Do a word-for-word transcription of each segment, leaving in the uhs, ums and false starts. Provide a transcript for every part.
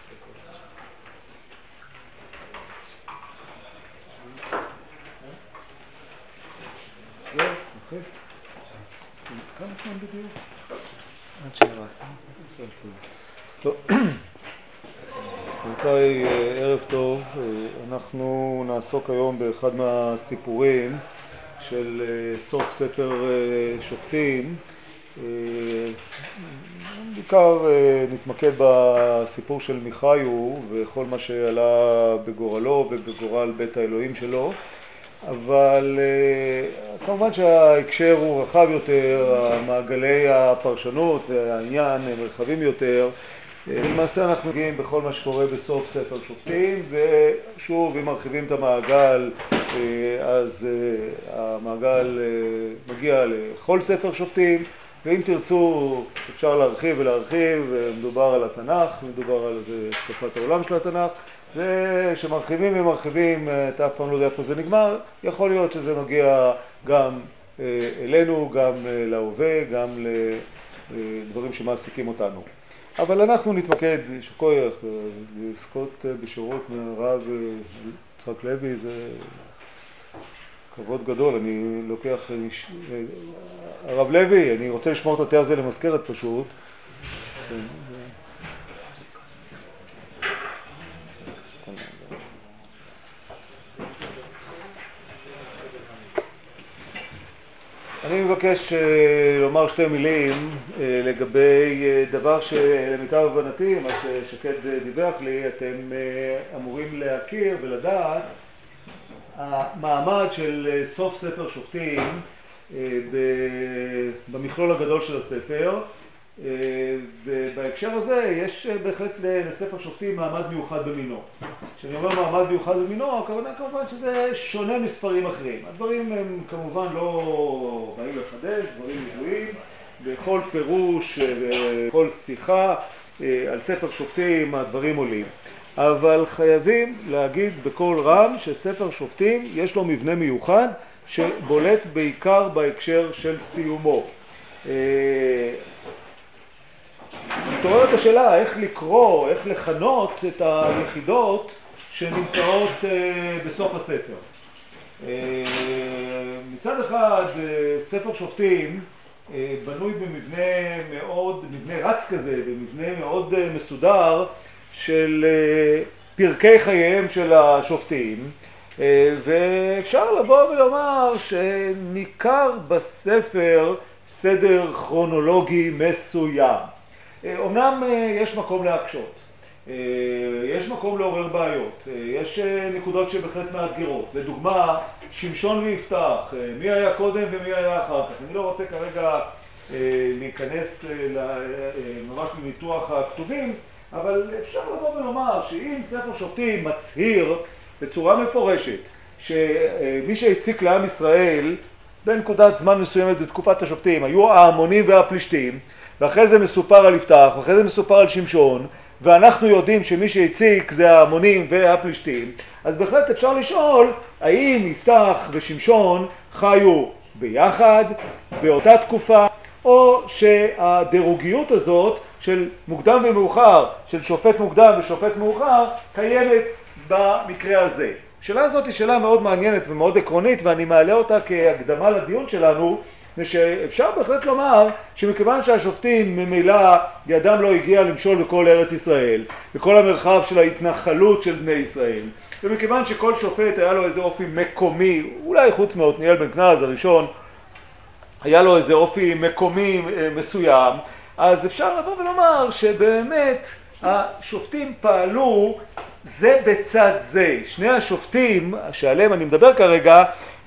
כמה זמן בדיוק? עד שבע עשרה. רבותיי, ערב טוב. אנחנו נעסוק היום באחד מהסיפורים של סוף ספר שופטים. בעיקר נתמקד בסיפור של מיכאיו וכל מה שעלה בגורלו ובגורל בית האלוהים שלו, אבל כמובן שההקשר הוא רחב יותר, מעגלי הפרשנות והעניין הם רחבים יותר. למעשה אנחנו מגיעים בכל מה שקורה בסוף ספר שופטים, ושוב אם מרחיבים את המעגל אז המעגל מגיע לכל ספר שופטים, ואם תרצו אפשר להרחיב ולהרחיב. מדובר על התנ"ך, מדובר על השקפת העולם של התנ"ך, ושמרחיבים ומרחיבים אתה אף פעם לא יודע איפה זה נגמר. יכול להיות שזה מגיע גם אלינו, גם להווה, גם לדברים שמעסיקים אותנו. אבל אנחנו נתמקד, שכוייך, לזכות בשירות מהרב יצחק לוי, זה כבוד גדול. אני לוקח, הרב לוי, אני רוצה לשמור את התה הזה למזכרת פשוט. אני מבקש לומר שתי מילים לגבי דבר שלמיטב הבנתי, מה ששקד דיווח לי, אתם אמורים להכיר ולדעת. המעמד של סוף ספר שופטים במכלול הגדול של הספר, ובהקשר הזה יש בהחלט לספר שופטים מעמד מיוחד במינו. כשאני אומר מעמד מיוחד במינו, הכוונה כמובן שזה שונה מספרים אחרים. הדברים הם כמובן לא באים לחדש, דברים ידועים. בכל פירוש, בכל שיחה על ספר שופטים הדברים עולים. אבל חייבים להגיד בכל רם שספר שופטים יש לו מבנה מיוחד שבולט בעיקר בהקשר של סיומו. מתעוררת השאלה איך לקרוא, איך לכנות את היחידות שנמצאות בסוף הספר. מצד אחד ספר שופטים בנוי במבנה מאוד, מבנה רץ כזה, במבנה מאוד מסודר של פרקי חייהם של השופטים, ואפשר לבוא ולומר שניכר בספר סדר כרונולוגי מסוים. אומנם יש מקום להקשות, יש מקום לעורר בעיות, יש נקודות שבהחלט מאתגרות. לדוגמה, שמשון ויפתח, מי היה קודם ומי היה אחר כך. אני לא רוצה כרגע להיכנס ממש לניתוח הכתובים, אבל אפשר לבוא ולומר שאם ספר שופטים מצהיר בצורה מפורשת שמי שהציק לעם ישראל בנקודת זמן מסוימת בתקופת השופטים היו העמונים והפלישתים, ואחרי זה מסופר על יפתח, ואחרי זה מסופר על שמשון, ואנחנו יודעים שמי שהציק זה העמונים והפלישתים, אז בהחלט אפשר לשאול האם יפתח ושמשון חיו ביחד באותה תקופה, או שהדירוגיות הזאת של מוקדם ומאוחר, של שופט מוקדם ושופט מאוחר, קיימת במקרה הזה. השאלה הזאת היא שאלה מאוד מעניינת ומאוד עקרונית, ואני מעלה אותה כהקדמה לדיון שלנו, ושאפשר בהחלט לומר שמכיוון שהשופטים ממילא ידם לא הגיע למשול בכל ארץ ישראל, בכל המרחב של ההתנחלות של בני ישראל, ומכיוון שכל שופט היה לו איזה אופי מקומי, אולי חוץ מעתניאל בן כנז הראשון, היה לו איזה אופי מקומי מסוים, אז אפשר לבוא ולומר שבאמת השופטים פעלו זה בצד זה. שני השופטים שעליהם אני מדבר כרגע,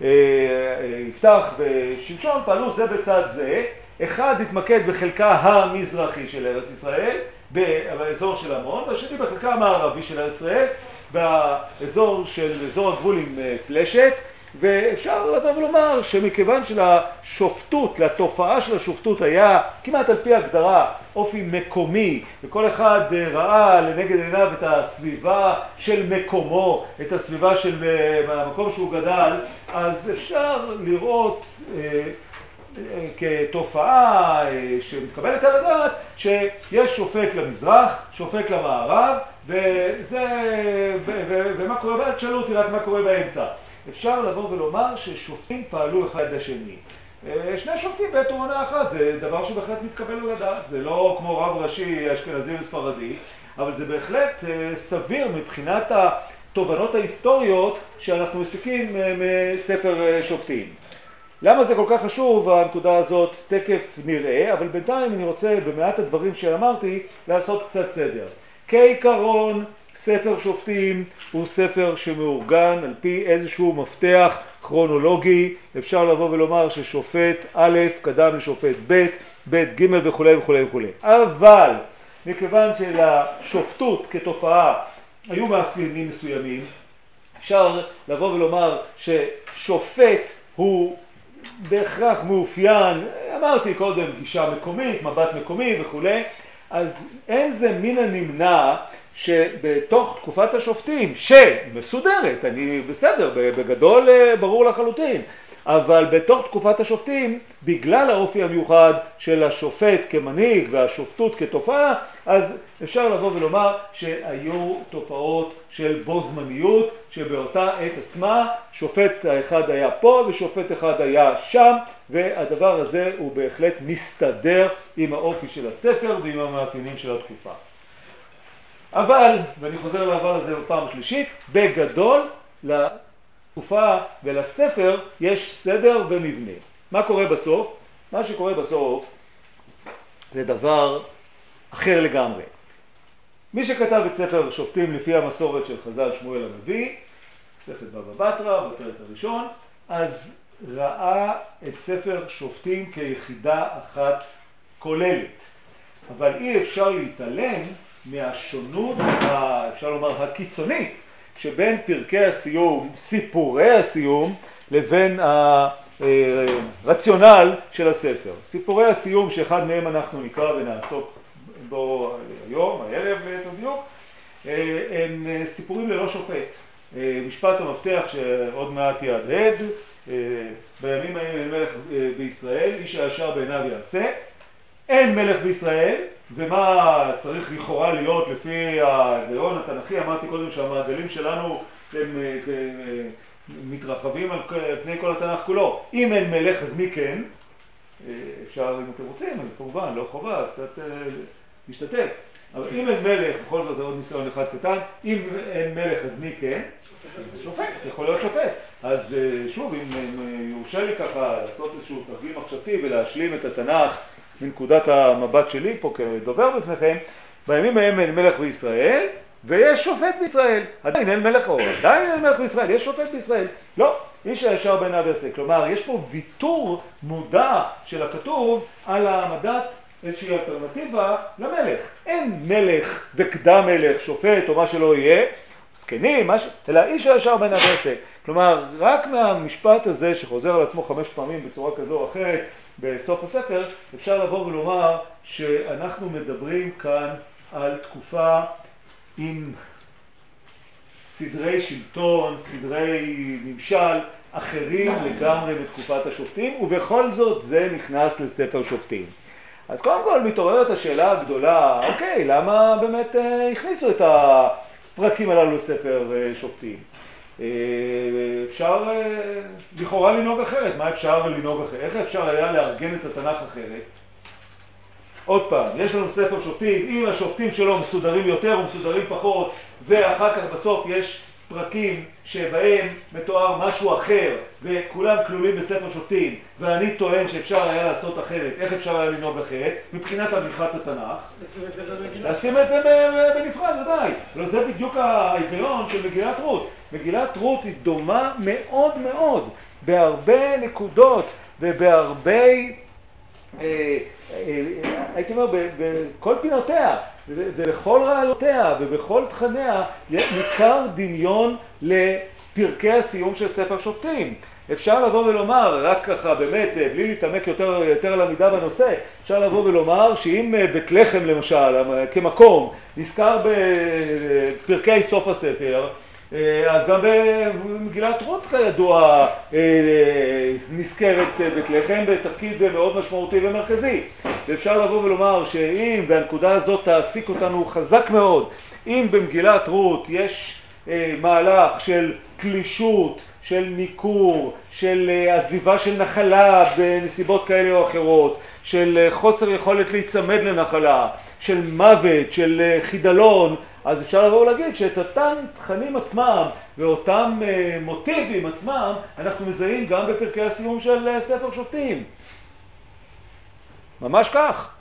יפתח ושמשון, פעלו זה בצד זה. אחד התמקד בחלקה המזרחי של ארץ ישראל, באזור של עמון, והשני בחלקה המערבי של ארץ ישראל, באזור של אזור הגבול עם פלשת. ואפשר לבוא ולומר שמכיוון שלשופטות, לתופעה של השופטות היה כמעט על פי הגדרה אופי מקומי, וכל אחד ראה לנגד עיניו את הסביבה של מקומו, את הסביבה של המקום שהוא גדל, אז אפשר לראות כתופעה שמתקבלת על הדעת שיש שופט למזרח, שופט למערב, וזה, ו, ו, ומה קורה באמצע, תשאלו אותי רק מה קורה באמצע. אפשר לבוא ולומר ששופטים פעלו אחד לשני. שני שופטים בעת ובעונה אחת, זה דבר שבהחלט מתקבל על הדעת, זה לא כמו רב ראשי אשכנזי וספרדי, אבל זה בהחלט סביר מבחינת התובנות ההיסטוריות שאנחנו מסיקים מספר שופטים. למה זה כל כך חשוב, הנקודה הזאת תקף נראה, אבל בינתיים אני רוצה במעט הדברים שאמרתי לעשות קצת סדר. כעיקרון, ספר שופטים הוא ספר שמאורגן על פי איזשהו מפתח כרונולוגי. אפשר לבוא ולומר ששופט א' קדם לשופט ב', ב' ג' וכו' וכו' וכו'. אבל מכיוון שלשופטות כתופעה היו מאפיינים מסוימים, אפשר לבוא ולומר ששופט הוא בהכרח מאופיין, אמרתי קודם, גישה מקומית, מבט מקומי וכו', אז אין זה מן הנמנע שבתוך תקופת השופטים, שמסודרת, אני בסדר, בגדול ברור לחלוטין, אבל בתוך תקופת השופטים, בגלל האופי המיוחד של השופט כמנהיג והשופטות כתופעה, אז אפשר לבוא ולומר שהיו תופעות של בו זמניות, שבאותה עת עצמה שופט אחד היה פה ושופט אחד היה שם, והדבר הזה הוא בהחלט מסתדר עם האופי של הספר ועם המאפיינים של התקופה. אבל, ואני חוזר לעבר הזה בפעם השלישית, בגדול לתקופה ולספר יש סדר ומבנה. מה קורה בסוף? מה שקורה בסוף זה דבר אחר לגמרי. מי שכתב את ספר שופטים לפי המסורת של חז"ל שמואל הנביא, מסכת בבא בתרא, בפרק הראשון, אז ראה את ספר שופטים כיחידה אחת כוללת. אבל אי אפשר להתעלם מהשונות, אפשר לומר הקיצונית, שבין פרקי הסיום, סיפורי הסיום, לבין הרציונל של הספר. סיפורי הסיום שאחד מהם אנחנו נקרא ונעסוק בו היום, הערב ליתר דיוק, הם סיפורים ללא שופט. משפט המפתח שעוד מעט יהדהד, בימים ההם אין מלך בישראל, איש הישר בעיניו יעשה. אין מלך בישראל, ומה צריך לכאורה להיות לפי ההיגיון התנ"כי? אמרתי קודם שהמעגלים שלנו הם מתרחבים על פני כל התנ"ך כולו. אם אין מלך אז מי כן? אפשר אם אתם רוצים, כמובן, לא חובה, קצת להשתתף. אבל אם אין מלך, בכל זאת עוד ניסיון אחד קטן, אם אין מלך אז מי כן? שופט, יכול להיות שופט. אז שוב, אם יורשה לי ככה לעשות איזשהו תרגיל מחשבתי ולהשלים את התנ"ך מנקודת המבט שלי פה כדובר בפניכם, בימים ההם אין מלך בישראל ויש שופט בישראל. עדיין אין מלך, או עדיין אין מלך בישראל, יש שופט בישראל. לא, איש הישר בעיניו יעשה. כלומר, יש פה ויתור מודע של הכתוב על העמדת איזושהי אלטרנטיבה למלך. אין מלך וקדם מלך, שופט או מה שלא יהיה, זקנים, ש... אלא איש הישר בעיניו יעשה. כלומר, רק מהמשפט הזה שחוזר על עצמו חמש פעמים בצורה כזו או אחרת בסוף הספר, אפשר לבוא ולומר שאנחנו מדברים כאן על תקופה עם סדרי שלטון, סדרי ממשל אחרים לגמרי בתקופת השופטים, ובכל זאת זה נכנס לספר שופטים. אז קודם כל מתעוררת השאלה הגדולה, אוקיי, למה באמת אה, הכניסו את הפרקים הללו לספר אה, שופטים? אה, אפשר אה, לכאורה לנהוג אחרת. מה אפשר לנהוג אחרת? איך אפשר היה לארגן את התנ"ך אחרת? עוד פעם, יש לנו ספר שופטים, אם השופטים שלו מסודרים יותר או מסודרים פחות, ואחר כך בסוף יש פרקים שבהם מתואר משהו אחר, וכולם כלולים בספר שופטים, ואני טוען שאפשר היה לעשות אחרת. איך אפשר היה לנהוג אחרת? מבחינת עריכת התנ"ך. לשים את זה בנפרד, ודאי. אבל זה בדיוק ההיגיון של מגילת רות. מגילת רות היא דומה מאוד מאוד, בהרבה נקודות ובהרבה, הייתי אומר, בכל פינותיה ובכל רעיותיה ובכל תכניה ניכר דמיון לפרקי הסיום של ספר שופטים. אפשר לבוא ולומר, רק ככה באמת, בלי להתעמק יותר, יותר למידה בנושא, אפשר לבוא ולומר שאם בית לחם למשל, כמקום, נזכר בפרקי סוף הספר, אז גם במגילת רות כידוע נזכרת בית לחם בתפקיד מאוד משמעותי ומרכזי. ואפשר לבוא ולומר שאם, והנקודה הזאת תעסיק אותנו חזק מאוד, אם במגילת רות יש מהלך של תלישות, של ניכור, של עזיבה של נחלה בנסיבות כאלה או אחרות, של חוסר יכולת להיצמד לנחלה, של מוות, של חידלון, אז אפשר לבוא ולהגיד שאת אותם תכנים עצמם ואותם מוטיבים עצמם אנחנו מזהים גם בפרקי הסיום של ספר שופטים. ממש כך.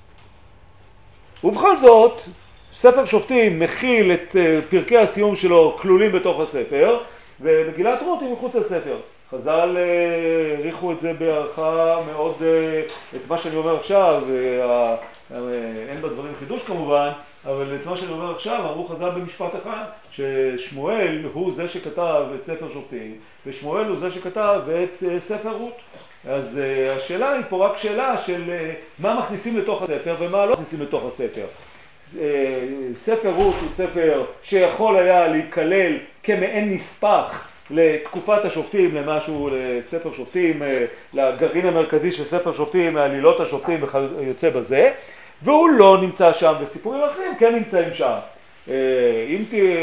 ובכל זאת, ספר שופטים מכיל את פרקי הסיום שלו כלולים בתוך הספר, ומגילת רות היא מחוץ לספר. חז"ל העריכו את זה בהערכה מאוד, את מה שאני אומר עכשיו, אין בדברים חידוש כמובן, אבל את מה שאני אומר עכשיו אמרו חז"ל במשפט אחד, ששמואל הוא זה שכתב את ספר שופטים, ושמואל הוא זה שכתב את ספר רות. אז השאלה היא פה רק שאלה של מה מכניסים לתוך הספר ומה לא מכניסים לתוך הספר. ספר רות הוא ספר שיכול היה להיכלל כמעין נספח לתקופת השופטים, למשהו, לספר שופטים, לגרעין המרכזי של ספר שופטים, לעלילות השופטים ויוצא בזה, והוא לא נמצא שם, וסיפורים אחרים כן נמצאים שם. אם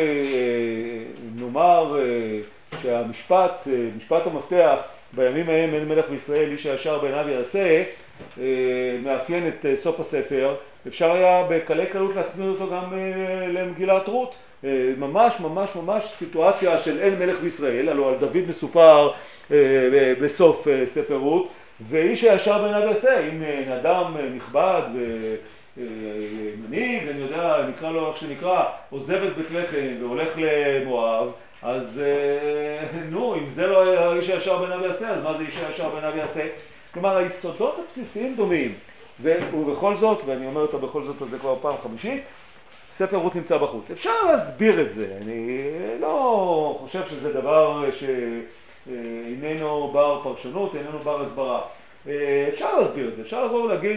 נאמר שהמשפט, משפט המפתח, בימים ההם אין מלך בישראל איש הישר בעיניו יעשה, מאפיין את סוף הספר, אפשר היה בקלי קלות להצמיד אותו גם למגילת רות. ממש ממש ממש סיטואציה של אין מלך בישראל, הלוא על דוד מסופר בסוף ספר רות, ואיש הישר בעיניו יעשה, אם אדם נכבד ומנהיג, אני יודע, נקרא לו איך שנקרא, עוזב את בית לחם והולך למואב, אז נו, אם זה לא האיש הישר בעיניו יעשה, אז מה זה איש הישר בעיניו יעשה? כלומר, היסודות הבסיסיים דומים, ובכל זאת, ואני אומר אותו בכל זאת, זה כבר פעם חמישית, ספר רות נמצא בחוץ. אפשר להסביר את זה, אני לא חושב שזה דבר שאיננו בר פרשנות, איננו בר הסברה. אפשר להסביר את זה, אפשר לבוא ולהגיד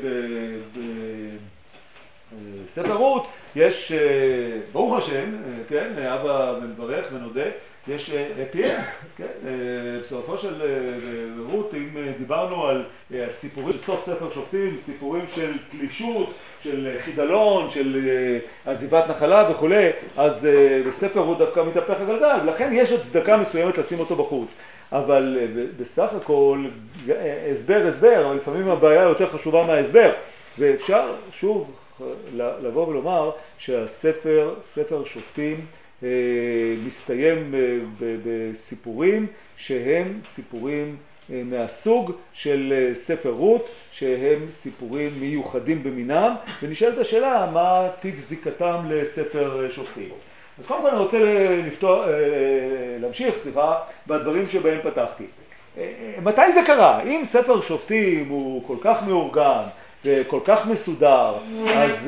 שבספר רות יש, ברוך השם, כן, אבא מברך ונודה, יש אפיין, כן, בסופו של רות, אם דיברנו על סיפורים של סוף ספר שופטים, סיפורים של תלישות, של חידלון, של עזיבת נחלה וכו', אז בספר רות דווקא מתהפך הגלגל, ולכן יש הצדקה מסוימת לשים אותו בחוץ. אבל בסך הכל, הסבר הסבר, אבל לפעמים הבעיה יותר חשובה מההסבר, ואפשר שוב לבוא ולומר שהספר, ספר שופטים, מסתיים בסיפורים שהם סיפורים מהסוג של ספר רות, שהם סיפורים מיוחדים במינם, ונשאלת השאלה מה טיב זיקתם לספר שופטים. אז קודם כל אני רוצה לפתוח, להמשיך, סליחה, בדברים שבהם פתחתי. מתי זה קרה? אם ספר שופטים הוא כל כך מאורגן וכל כך מסודר, אז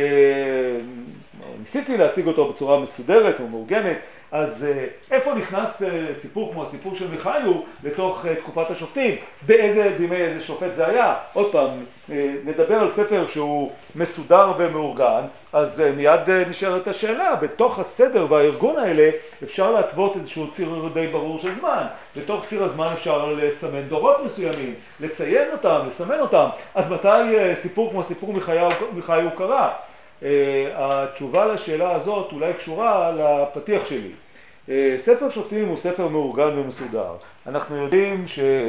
ניסיתי להציג אותו בצורה מסודרת או מאורגנת, אז איפה נכנס סיפור כמו הסיפור של מיכאיו לתוך תקופת השופטים? באיזה, בימי איזה שופט זה היה? עוד פעם, נדבר על ספר שהוא מסודר ומאורגן, אז מיד נשארת השאלה, בתוך הסדר והארגון האלה אפשר להתוות איזשהו ציר די ברור של זמן. בתוך ציר הזמן אפשר לסמן דורות מסוימים, לציין אותם, לסמן אותם. אז מתי סיפור כמו סיפור מיכאיו קרה? התשובה לשאלה הזאת אולי קשורה לפתיח שלי. ספר שופטים הוא ספר מאורגן ומסודר. אנחנו יודעים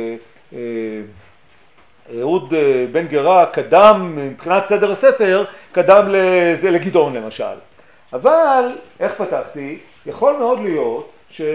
שאהוד בן גרה קדם, מבחינת סדר הספר, קדם לזה לגדעון למשל. אבל, איך פתחתי? יכול מאוד להיות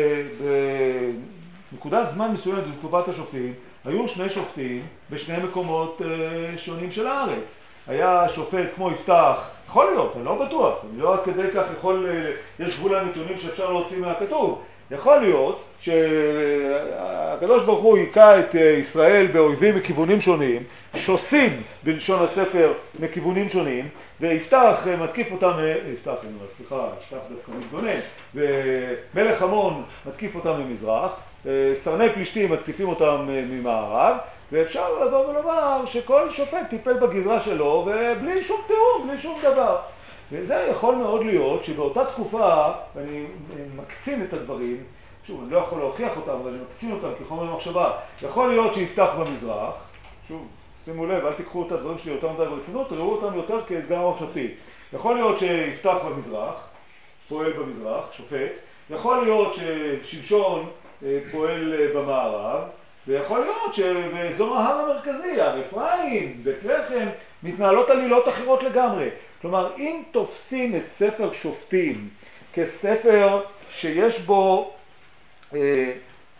שבנקודת זמן מסוימת בתקופת השופטים, היו שני שופטים בשני מקומות שונים של הארץ. היה שופט כמו יפתח, יכול להיות, אני לא בטוח, אני לא עד כדי כך יכול, יש גבול הנתונים שאפשר להוציא מהכתוב. יכול להיות שהקדוש ברוך הוא יקע את ישראל באויבים מכיוונים שונים, שוסים בלשון הספר מכיוונים שונים, ויפתח מתקיף אותם, יפתח, סליחה, יפתח דווקא מתגונן, ומלך עמון מתקיף אותם ממזרח, סרני פלישתים מתקיפים אותם ממערב, ואפשר לבוא ולומר שכל שופט טיפל בגזרה שלו ובלי שום תיאום, בלי שום דבר. וזה יכול מאוד להיות שבאותה תקופה, ואני מקצין את הדברים, שוב, אני לא יכול להוכיח אותם, אבל אני מקצין אותם כחומר למחשבה, יכול להיות שיפתח במזרח, שוב, שימו לב, אל תיקחו את הדברים שלי יותר מדי ברצינות, תראו אותם יותר כאתגר מחשבתי. יכול להיות שיפתח במזרח, פועל במזרח, שופט, יכול להיות ששמשון פועל במערב, ויכול להיות שבאזור ההר המרכזי, הר אפרים, בית לחם, מתנהלות עלילות אחרות לגמרי. כלומר, אם תופסים את ספר שופטים כספר שיש בו אה,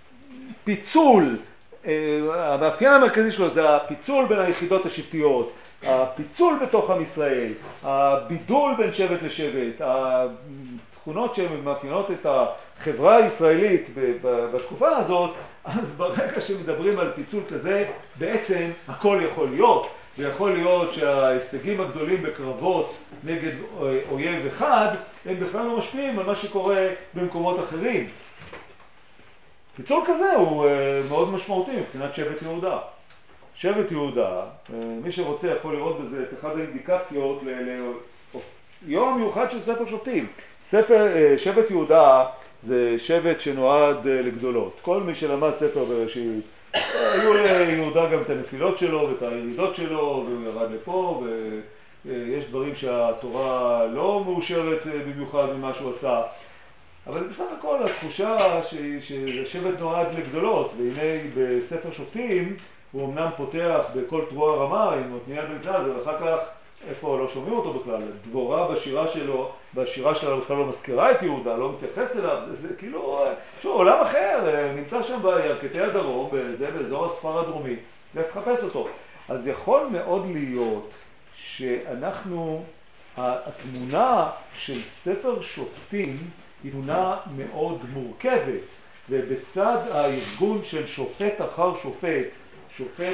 פיצול, אה, המאפיין המרכזי שלו זה הפיצול בין היחידות השבטיות, הפיצול בתוך עם ישראל, הבידול בין שבט לשבט, התכונות שמאפיינות את החברה הישראלית בתקופה הזאת, אז ברגע שמדברים על פיצול כזה, בעצם הכל יכול להיות, ויכול להיות שההישגים הגדולים בקרבות נגד אויב אחד, הם בכלל לא משפיעים על מה שקורה במקומות אחרים. פיצול כזה הוא מאוד משמעותי מבחינת שבט יהודה. שבט יהודה, מי שרוצה יכול לראות בזה את אחד האינדיקציות ליום מיוחד של ספר שופטים. ספר, שבט יהודה זה שבט שנועד לגדולות. כל מי שלמד ספר בראשית, היו ליהודה גם את הנפילות שלו ואת הירידות שלו, והוא ירד לפה, ויש דברים שהתורה לא מאושרת במיוחד ממה שהוא עשה. אבל בסך הכל התחושה ששבט נועד לגדולות, והנה בספר שופטים הוא אמנם פותח בכל תרועה רמה עם עתניאל בן גנז, ואחר כך, איפה לא שומעים אותו בכלל, דבורה בשירה שלו, בשירה שלה בכלל לא מזכירה את יהודה, לא מתייחסת אליו, זה, זה כאילו, שוב, עולם אחר, נמצא שם בירכתי הדרום, זה באזור הספר הדרומי, לך תחפש אותו. אז יכול מאוד להיות שאנחנו, התמונה של ספר שופטים היא תמונה מאוד מורכבת, ובצד הארגון של שופט אחר שופט, שופט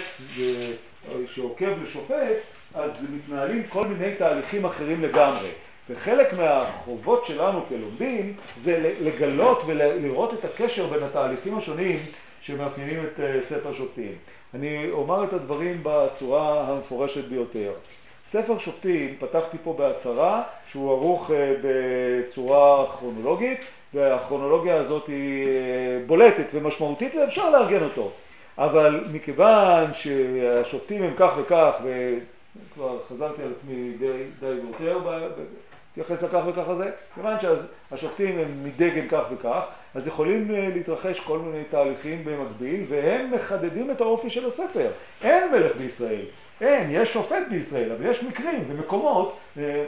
שעוקב לשופט, אז מתנהלים כל מיני תהליכים אחרים לגמרי. וחלק מהחובות שלנו כלומדים זה לגלות ולראות את הקשר בין התהליכים השונים שמאפיינים את ספר שופטים. אני אומר את הדברים בצורה המפורשת ביותר. ספר שופטים, פתחתי פה בהצהרה שהוא ערוך בצורה כרונולוגית, והכרונולוגיה הזאת היא בולטת ומשמעותית ואפשר לארגן אותו. אבל מכיוון שהשופטים הם כך וכך, וכבר חזרתי על עצמי די, די יותר להתייחס לכך וכך הזה, כיוון שהשופטים הם מדגם כך וכך, אז יכולים להתרחש כל מיני תהליכים במקביל, והם מחדדים את האופי של הספר. אין מלך בישראל, אין, יש שופט בישראל, אבל יש מקרים ומקומות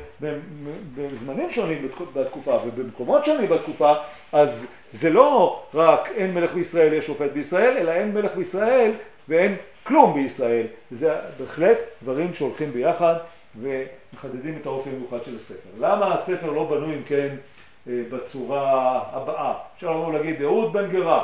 בזמנים שונים בתקופה ובמקומות שונים בתקופה, אז זה לא רק אין מלך בישראל, יש שופט בישראל, אלא אין מלך בישראל ואין כלום בישראל. זה בהחלט דברים שהולכים ביחד ומחדדים את האופי המיוחד של הספר. למה הספר לא בנוי אם כן בצורה הבאה? אפשר לנו להגיד, אהוד בן גרה,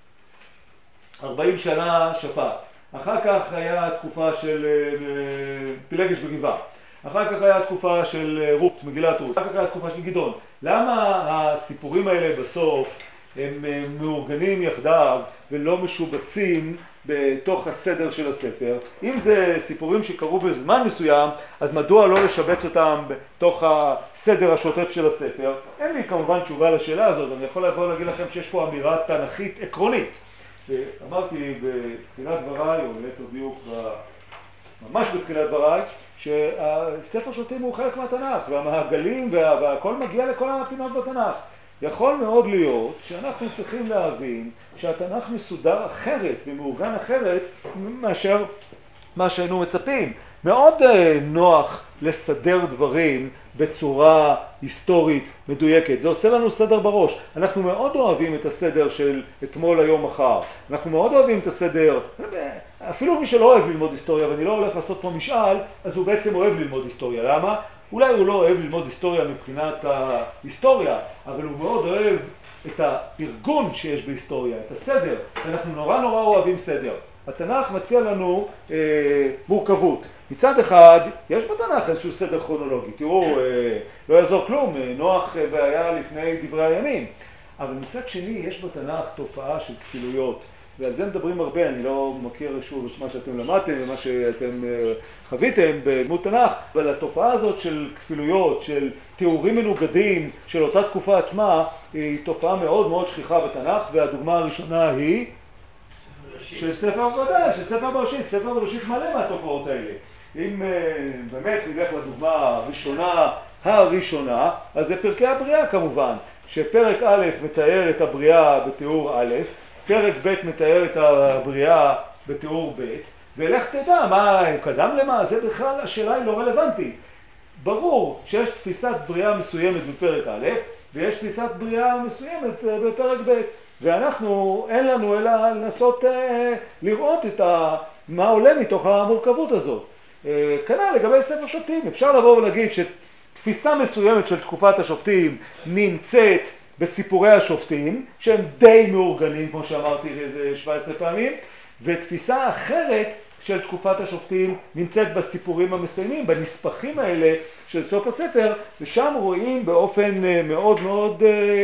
ארבעים שנה שפט. אחר כך היה תקופה של פילגש בגבעה. אחר כך היה תקופה של רות, מגילת רות. אחר כך היה תקופה של גדעון. למה הסיפורים האלה בסוף הם מאורגנים יחדיו ולא משובצים בתוך הסדר של הספר? אם זה סיפורים שקרו בזמן מסוים, אז מדוע לא לשבץ אותם בתוך הסדר השוטף של הספר? אין לי כמובן תשובה לשאלה הזאת, אני יכול לבוא להגיד לכם שיש פה אמירה תנכית עקרונית. אמרתי בתחילת דבריי, או ליתר דיוק ממש בתחילת דבריי, שהספר שופטים הוא חלק מהתנ"ך, והמעגלים והכל מגיע לכל הפינות בתנ"ך. יכול מאוד להיות שאנחנו צריכים להבין שהתנ"ך מסודר אחרת ומאורגן אחרת מאשר מה שהיינו מצפים. מאוד נוח לסדר דברים בצורה היסטורית מדויקת. זה עושה לנו סדר בראש. אנחנו מאוד אוהבים את הסדר של אתמול, היום, מחר. אנחנו מאוד אוהבים את הסדר, אפילו מי שלא אוהב ללמוד היסטוריה, ואני לא הולך לעשות פה משאל, אז הוא בעצם אוהב ללמוד היסטוריה. למה? אולי הוא לא אוהב ללמוד היסטוריה מבחינת ההיסטוריה, אבל הוא מאוד אוהב את הארגון שיש בהיסטוריה, את הסדר. אנחנו נורא נורא אוהבים סדר. התנ"ך מציע לנו אה, מורכבות. מצד אחד, יש בתנ"ך איזשהו סדר כרונולוגי. תראו, אה, לא יעזור כלום, אה, נוח והיה לפני דברי הימים. אבל מצד שני, יש בתנ"ך תופעה של כפילויות. ועל זה מדברים הרבה, אני לא מכיר שוב את מה שאתם למדתם ומה שאתם חוויתם בלימוד תנ"ך, אבל התופעה הזאת של כפילויות, של תיאורים מנוגדים של אותה תקופה עצמה, היא תופעה מאוד מאוד שכיחה בתנ"ך, והדוגמה הראשונה היא של ספר ודאי, של ספר בראשית, ספר בראשית מלא מהתופעות האלה. אם באמת נלך לדוגמה הראשונה, הראשונה, אז זה פרקי הבריאה כמובן, שפרק א' מתאר את הבריאה בתיאור א', פרק ב' מתאר את הבריאה בתיאור ב', ולך תדע מה קדם למה, זה בכלל השאלה היא לא רלוונטית. ברור שיש תפיסת בריאה מסוימת בפרק א', ויש תפיסת בריאה מסוימת בפרק ב', ואנחנו אין לנו אלא לנסות אה, לראות את ה, מה עולה מתוך המורכבות הזאת. אה, כנ"ל לגבי ספר שופטים, אפשר לבוא ולהגיד שתפיסה מסוימת של תקופת השופטים נמצאת בסיפורי השופטים, שהם די מאורגנים, כמו שאמרתי איזה שבע עשרה פעמים, ותפיסה אחרת של תקופת השופטים נמצאת בסיפורים המסיימים, בנספחים האלה של סוף הספר, ושם רואים באופן מאוד מאוד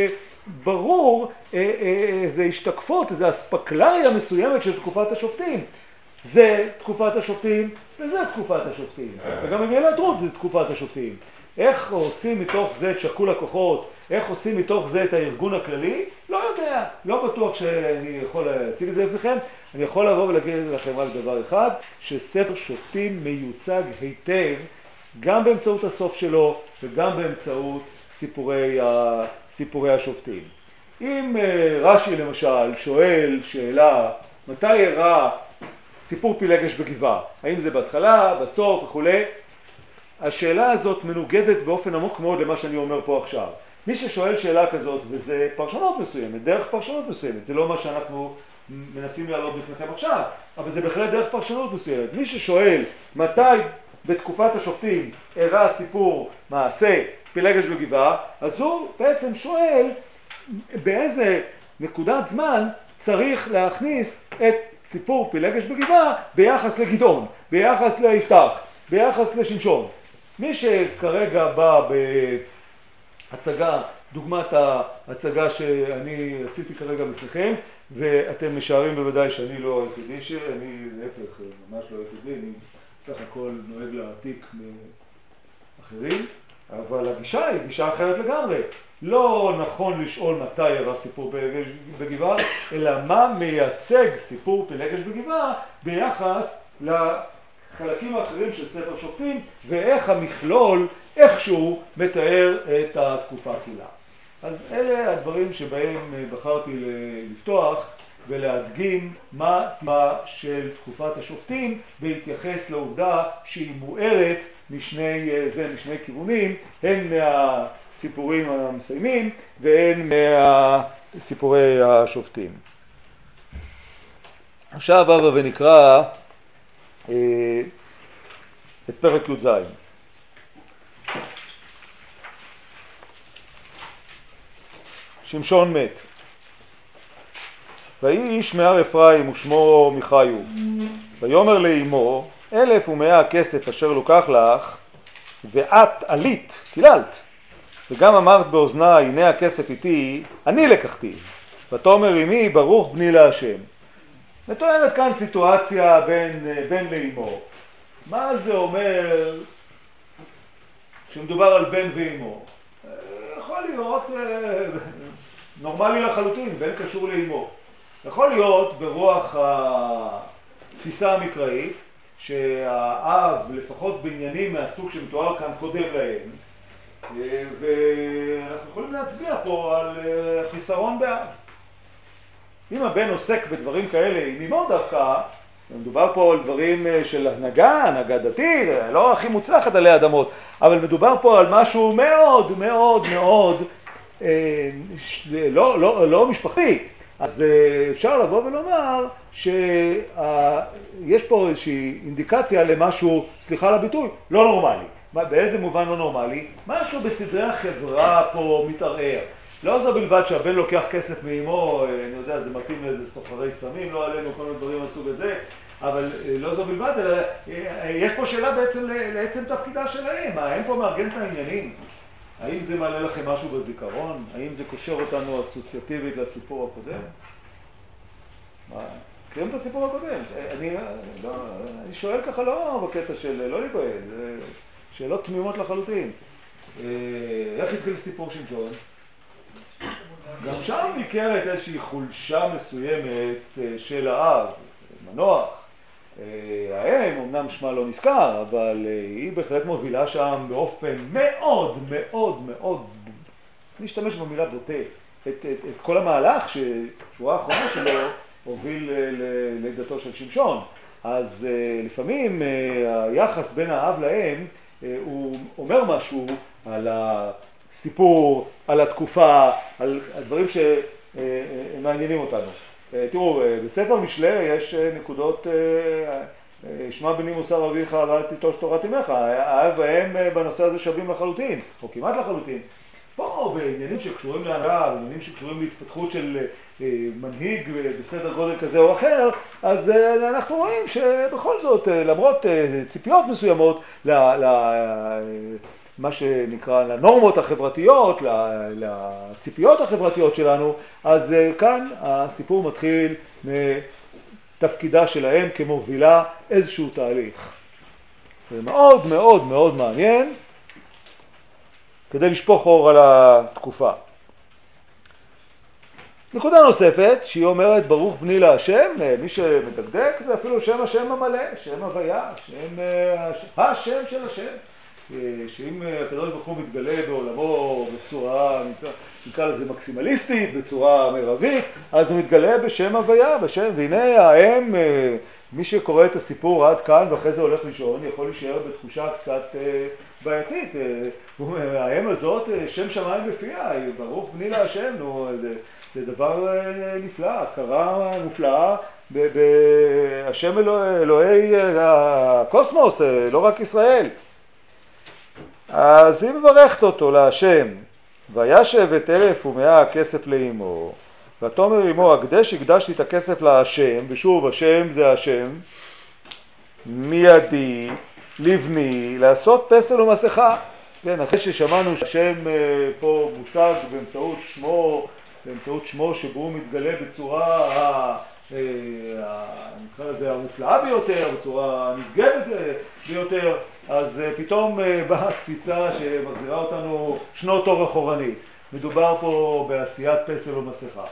ברור איזו השתקפות, איזו אספקלריה מסוימת של תקופת השופטים. זה תקופת השופטים וזה תקופת השופטים. וגם מגילת רות זה תקופת השופטים. איך עושים מתוך זה את שקול הכוחות, איך עושים מתוך זה את הארגון הכללי, לא יודע, לא בטוח שאני יכול להציג את זה לפניכם. אני יכול לבוא ולהגיד לכם רק דבר אחד, שספר שופטים מיוצג היטב גם באמצעות הסוף שלו וגם באמצעות סיפורי, סיפורי השופטים. אם רש"י למשל שואל שאלה, מתי אירע סיפור פילגש בגבעה? האם זה בהתחלה, בסוף וכו'? השאלה הזאת מנוגדת באופן עמוק מאוד למה שאני אומר פה עכשיו. מי ששואל שאלה כזאת, וזה פרשנות מסוימת, דרך פרשנות מסוימת, זה לא מה שאנחנו מנסים להעלות בפניכם עכשיו, אבל זה בהחלט דרך פרשנות מסוימת. מי ששואל מתי בתקופת השופטים אירע סיפור מעשה פילגש בגבעה, אז הוא בעצם שואל באיזה נקודת זמן צריך להכניס את סיפור פילגש בגבעה ביחס לגדעון, ביחס ליפתח, ביחס לשמשון. מי שכרגע בא בהצגה, דוגמת ההצגה שאני עשיתי כרגע בפניכם, ואתם משערים בוודאי שאני לא היחידי, שאני להפך ממש לא היחידי, אני סך הכל נוהג להעתיק מאחרים, אבל הגישה היא גישה אחרת לגמרי. לא נכון לשאול מתי אירע סיפור פילגש בגבעה, אלא מה מייצג סיפור פילגש בגבעה ביחס לחלקים האחרים של ספר שופטים, ואיך המכלול איכשהו מתאר את התקופה כולה. אז אלה הדברים שבהם בחרתי לפתוח ולהדגים מה מה של תקופת השופטים, בהתייחס לעובדה שהיא מוארת משני, זה משני כיוונים, הן מהסיפורים המסיימים והן מהסיפורי השופטים. עכשיו אבא ונקרא אה, את פרק י"ז. שמשון מת. ויהי איש מהר אפרים ושמו מיכאיו. ויאמר לאמו, אלף ומאה כסף אשר לוקח לך, ואת עלית, קיללת. וגם אמרת באוזנה, הנה הכסף איתי, אני לקחתי. ותאמר אמי, ברוך בני להשם. מתוארת כאן סיטואציה בין בן לאמו. מה זה אומר שמדובר על בן ואמו? יכול להיות נורמלי לחלוטין, בן קשור לאמו. יכול להיות ברוח התפיסה המקראית שהאב, לפחות בעניינים מהסוג שמתואר כאן, קודם להם, ואנחנו יכולים להצביע פה על חיסרון באב. אם הבן עוסק בדברים כאלה עם אמו דווקא, מדובר פה על דברים של הנהגה, הנהגה דתית, לא הכי מוצלחת עלי אדמות, אבל מדובר פה על משהו מאוד מאוד מאוד אה, לא, לא, לא משפחתי. אז אפשר לבוא ולומר שיש פה איזושהי אינדיקציה למשהו, סליחה על הביטוי, לא נורמלי. באיזה מובן לא נורמלי? משהו בסדרי החברה פה מתערער. לא זו בלבד שהבן לוקח כסף מאמו, אני יודע, זה מתאים לאיזה סוחרי סמים, לא עלינו כל מיני דברים מהסוג הזה, אבל לא זו בלבד, אלא יש פה שאלה בעצם לעצם תפקידה שלהם, האם פה מארגן את העניינים? האם זה מעלה לכם משהו בזיכרון? האם זה קושר אותנו אסוציאטיבית לסיפור הקודם? מכירים את הסיפור הקודם? אני, לא, אני שואל ככה לא בקטע של לא להיבהל, זה שאלות תמימות לחלוטין. איך התחיל סיפור שמשון? גם שם ניכרת איזושהי חולשה מסוימת של האב, מנוח. האם, אמנם שמה לא נזכר, אבל היא בהחלט מובילה שם באופן מאוד מאוד מאוד, אני אשתמש במילה בוטה, את, את, את כל המהלך ששורה האחרונה שלו הוביל ללידתו של שמשון. אז לפעמים היחס בין האב לאם הוא אומר משהו על הסיפור, על התקופה, על הדברים שמעניינים אותנו. תראו, בספר משלי יש נקודות, שמע בני מוסר אביך ואל תיטוש תורת אמך, האב והאם בנושא הזה שווים לחלוטין, או כמעט לחלוטין. פה בעניינים שקשורים להנהגה, בעניינים שקשורים להתפתחות של מנהיג בסדר גודל כזה או אחר, אז אנחנו רואים שבכל זאת, למרות ציפיות מסוימות, מה שנקרא לנורמות החברתיות, לציפיות החברתיות שלנו, אז כאן הסיפור מתחיל מתפקידה שלהם כמובילה איזשהו תהליך. זה מאוד מאוד מאוד מעניין כדי לשפוך אור על התקופה. נקודה נוספת שהיא אומרת ברוך בני להשם, מי שמדקדק זה אפילו שם השם המלא, שם הוויה, שם השם של השם. שאם הקדוש ברוך הוא מתגלה בעולמו בצורה, נקרא לזה מקסימליסטית, בצורה מרבית, אז הוא מתגלה בשם הוויה, בשם, והנה האם, מי שקורא את הסיפור עד כאן ואחרי זה הולך לישון, יכול להישאר בתחושה קצת בעייתית. האם הזאת, שם שמיים בפיה, ברוך בני להשם, נו, זה, זה דבר נפלא, הכרה מופלאה בהשם אלוהי הקוסמוס, לא רק ישראל. אז היא מברכת אותו להשם, וישב את אלף ומאה הכסף לאמו, ותאמר אמו, הקדש הקדשתי את הכסף להשם, ושוב השם זה השם, מידי לבני לעשות פסל ומסכה. כן, אחרי ששמענו שהשם פה מוצג באמצעות שמו, באמצעות שמו שבו הוא מתגלה בצורה נקרא לזה המופלאה ביותר, בצורה הנשגבת ביותר, אז פתאום באה קפיצה שמחזירה אותנו שנות אור אחורנית. מדובר פה בעשיית פסל ומסכה.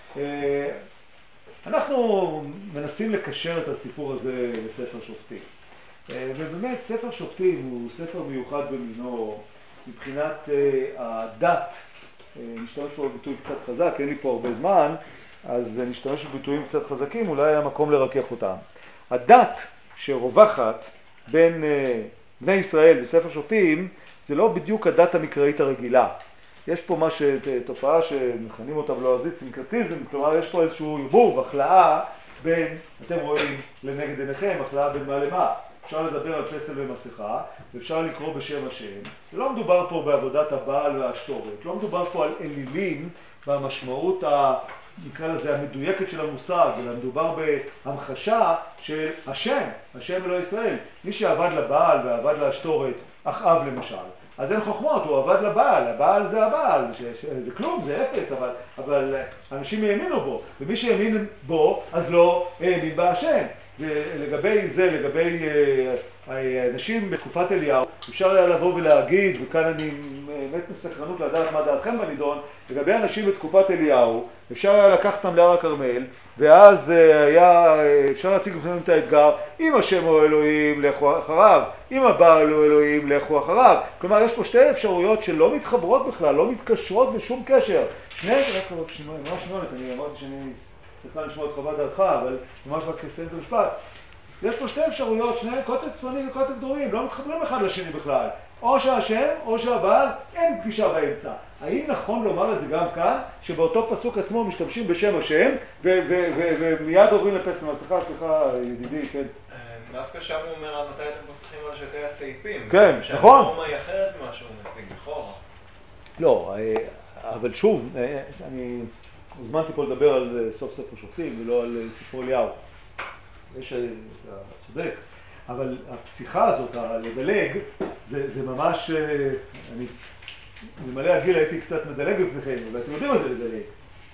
אנחנו מנסים לקשר את הסיפור הזה לספר שופטים. ובאמת ספר שופטים הוא ספר מיוחד במינו מבחינת הדת. נשתמש פה בביטוי קצת חזק, אין לי פה הרבה זמן, אז נשתמש בביטויים קצת חזקים, אולי היה מקום לרכך אותם. הדת שרווחת בין בני ישראל בספר שופטים, זה לא בדיוק הדת המקראית הרגילה. יש פה מה שתופעה שמכנים אותה בלועזית סינקרטיזם, כלומר יש פה איזשהו ערבוב, החלאה בין, אתם רואים לנגד עיניכם, החלאה בין מה למה. אפשר לדבר על פסל ומסכה, ואפשר לקרוא בשם השם. לא מדובר פה בעבודת הבעל והשתורת, לא מדובר פה על אלילים במשמעות ה... נקרא לזה המדויקת של המושג, אלא מדובר בהמחשה של השם, השם אלוהי ישראל. מי שעבד לבעל ועבד להשתורת, אחאב למשל, אז אין חוכמות, הוא עבד לבעל, הבעל זה הבעל, זה כלום, זה אפס, אבל, אבל אנשים האמינו בו, ומי שהאמין בו, אז לא האמין בהשם. ולגבי זה, לגבי אנשים בתקופת אליהו, אפשר היה לבוא ולהגיד, וכאן אני באמת מסקרנות לדעת מה דעתכם בנידון, לגבי אנשים בתקופת אליהו, אפשר היה לקחת אותם להר הכרמל, ואז היה, אפשר להציג בפניהם את האתגר, אם השם הוא אלוהים, לכו אחריו, אם הבעל הוא אלוהים, לכו אחריו. כלומר, יש פה שתי אפשרויות שלא מתחברות בכלל, לא מתקשרות בשום קשר. שני, רק ממש נולת, אני אמרתי שאני צריכה לשמוע את חוות דעתך, אבל ממש רק לסיים את המשפט. יש פה שתי אפשרויות, שני קוטב צפוני וקוטב דרומי, לא מתחברים אחד לשני בכלל. או שהשם או שהבעל, אין פגישה באמצע. האם נכון לומר את זה גם כאן, שבאותו פסוק עצמו משתמשים בשם השם, ומיד עוברים לפסל מסכה, סליחה ידידי, כן? דווקא שם הוא אומר, מתי אתם מסכים על שתי הסעיפים? כן, נכון. שהנורמה היא אחרת ממה שהוא מציג לכאורה. לא, אבל שוב, אני הוזמנתי פה לדבר על סוף ספר שופטים, ולא על ספר אליהו. יש, אתה צודק. אבל הפסיכה הזאת, לדלג, זה, זה ממש, אני, במלא הגיל הייתי קצת מדלג בפניכם, ואתם יודעים מה זה לדלג.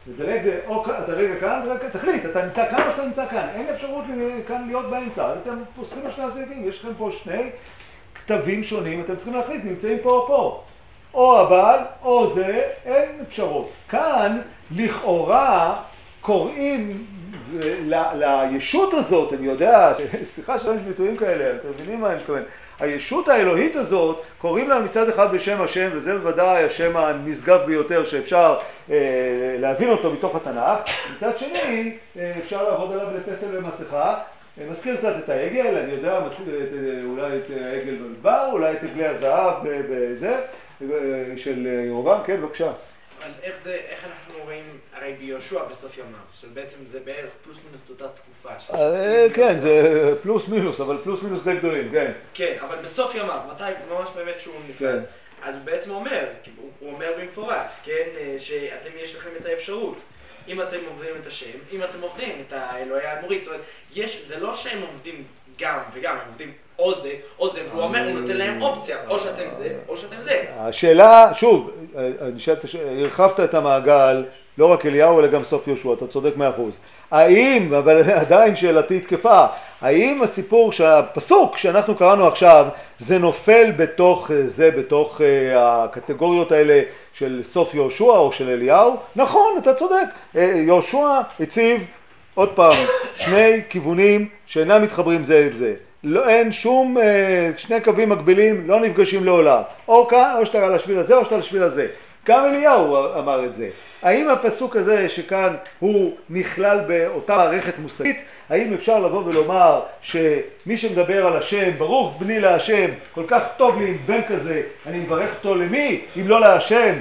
לדלג זה או אתה רגע כאן, רגע, תחליט, אתה נמצא כאן או שאתה נמצא כאן, אין אפשרות כאן להיות באמצע, אתם פוסחים על שני הסעיפים, יש לכם פה שני כתבים שונים, אתם צריכים להחליט, נמצאים פה או פה, או הבעל או זה, אין פשרות. כאן לכאורה קוראים לישות הזאת, אני יודע, סליחה שיש ביטויים כאלה, אתם מבינים מה אני מתכוון, הישות האלוהית הזאת קוראים לה מצד אחד בשם השם, וזה בוודאי השם הנשגב ביותר שאפשר אה, להבין אותו מתוך התנ"ך. מצד שני אה, אפשר לעבוד עליו לפסל ומסכה. אה, מזכיר קצת את העגל, אני יודע, מצ... אולי את העגל במדבר, אולי את עגלי הזהב בזה, אה, של ירובעם, כן בבקשה. אבל איך זה, איך אנחנו רואים, הרי ביהושע בסוף ימיו, שבעצם זה בערך פלוס מינוס אותה תקופה. כן, זה פלוס מינוס, אבל פלוס מינוס די גדולים, כן. כן, אבל בסוף ימיו, מתי ממש באמת שהוא נפרד, אז הוא בעצם אומר, הוא אומר במפורש, כן, שאתם יש לכם את האפשרות, אם אתם עובדים את השם, אם אתם עובדים את האלוהי האמורי, זאת אומרת, יש, זה לא שהם עובדים גם וגם, הם עובדים או זה, או זה, והוא אומר, הוא נותן להם אופציה, או שאתם זה, או שאתם זה. השאלה, שוב, הרחבת את המעגל, לא רק אליהו, אלא גם סוף יהושע, אתה צודק מאה אחוז. האם, אבל עדיין שאלתי תקפה, האם הסיפור שהפסוק שאנחנו קראנו עכשיו, זה נופל בתוך זה, בתוך הקטגוריות האלה של סוף יהושע או של אליהו? נכון, אתה צודק. יהושע הציב, עוד פעם, שני כיוונים שאינם מתחברים זה עם זה. לא, אין שום, שני קווים מקבילים, לא נפגשים לעולם. או כאן, או שאתה על השביל הזה, או שאתה על השביל הזה. גם אליהו אמר את זה. האם הפסוק הזה שכאן הוא נכלל באותה מערכת מושגית, האם אפשר לבוא ולומר שמי שמדבר על השם, ברוך בני להשם, כל כך טוב לי עם בן כזה, אני מברך אותו למי? אם לא להשם.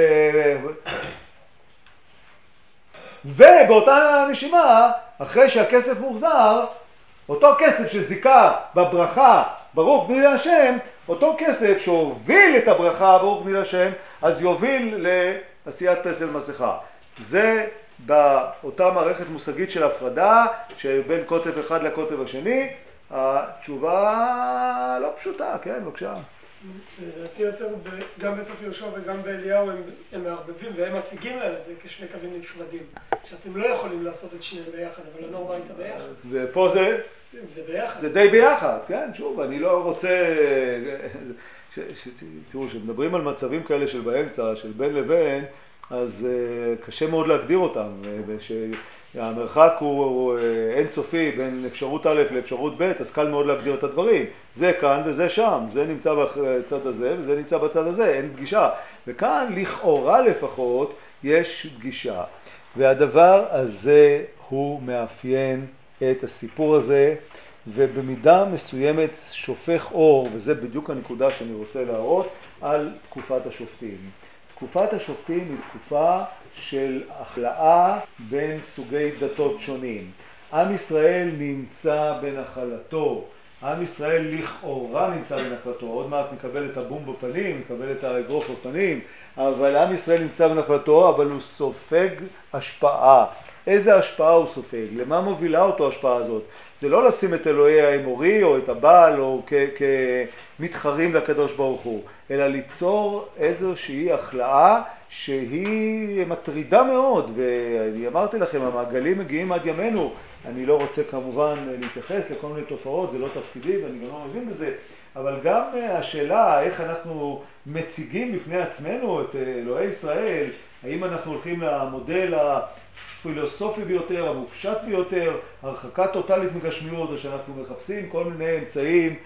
ובאותה נשימה, אחרי שהכסף מוחזר, אותו כסף שזיכה בברכה ברוך בני להשם, אותו כסף שהוביל את הברכה ברוך בני להשם, אז יוביל לעשיית פסל מסכה. זה באותה מערכת מושגית של הפרדה, שבין כותב אחד לכותב השני. התשובה לא פשוטה, כן, בבקשה. לדעתי יותר, גם בסוף יהושע וגם באליהו הם מערבבים והם מציגים להם את זה כשני קווים נפרדים. שאתם לא יכולים לעשות את שניהם ביחד, אבל הנורמה הייתה ביחד. ופה זה? זה ביחד. זה די ביחד, כן, שוב, אני לא רוצה... תראו, כשמדברים על מצבים כאלה של באמצע, של בין לבין, אז קשה מאוד להגדיר אותם, ושהמרחק הוא אינסופי בין אפשרות א' לאפשרות ב', אז קל מאוד להגדיר את הדברים. זה כאן וזה שם, זה נמצא בצד הזה וזה נמצא בצד הזה, אין פגישה. וכאן, לכאורה לפחות, יש פגישה. והדבר הזה הוא מאפיין את הסיפור הזה, ובמידה מסוימת שופך אור, וזה בדיוק הנקודה שאני רוצה להראות, על תקופת השופטים. תקופת השופטים היא תקופה של הכלאה בין סוגי דתות שונים. עם ישראל נמצא בנחלתו, עם ישראל לכאורה נמצא בנחלתו, עוד מעט נקבל את הבום בפנים, נקבל את האגרוף בפנים, אבל עם ישראל נמצא בנחלתו, אבל הוא סופג השפעה. איזה השפעה הוא סופג? למה מובילה אותו ההשפעה הזאת? זה לא לשים את אלוהי האמורי או את הבעל או כמתחרים לקדוש ברוך הוא, אלא ליצור איזושהי הכלאה שהיא מטרידה מאוד, ואני אמרתי לכם, המעגלים מגיעים עד ימינו, אני לא רוצה כמובן להתייחס לכל מיני תופעות, זה לא תפקידי ואני גם לא מבין בזה, אבל גם השאלה איך אנחנו מציגים בפני עצמנו את אלוהי ישראל, האם אנחנו הולכים למודל הפילוסופי ביותר, המופשט ביותר, הרחקה טוטלית מגשמיות, או שאנחנו מחפשים כל מיני אמצעים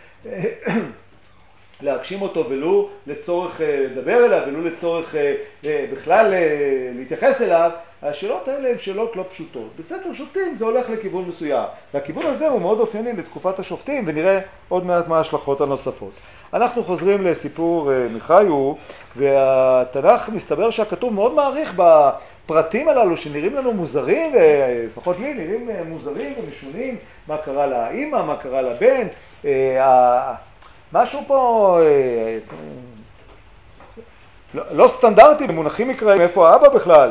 להגשים אותו ולו לצורך לדבר אליו, ולו לצורך בכלל להתייחס אליו. השאלות האלה הן שאלות לא פשוטות. בספר שופטים זה הולך לכיוון מסוים, והכיוון הזה הוא מאוד אופייני לתקופת השופטים, ונראה עוד מעט מה ההשלכות הנוספות. אנחנו חוזרים לסיפור מיכאיו, והתנ"ך מסתבר שהכתוב מאוד מעריך בפרטים הללו שנראים לנו מוזרים, ולפחות לי נראים מוזרים ומשונים, מה קרה לאמא, מה קרה לבן, משהו פה לא סטנדרטי, במונחים מקראיים, איפה האבא בכלל?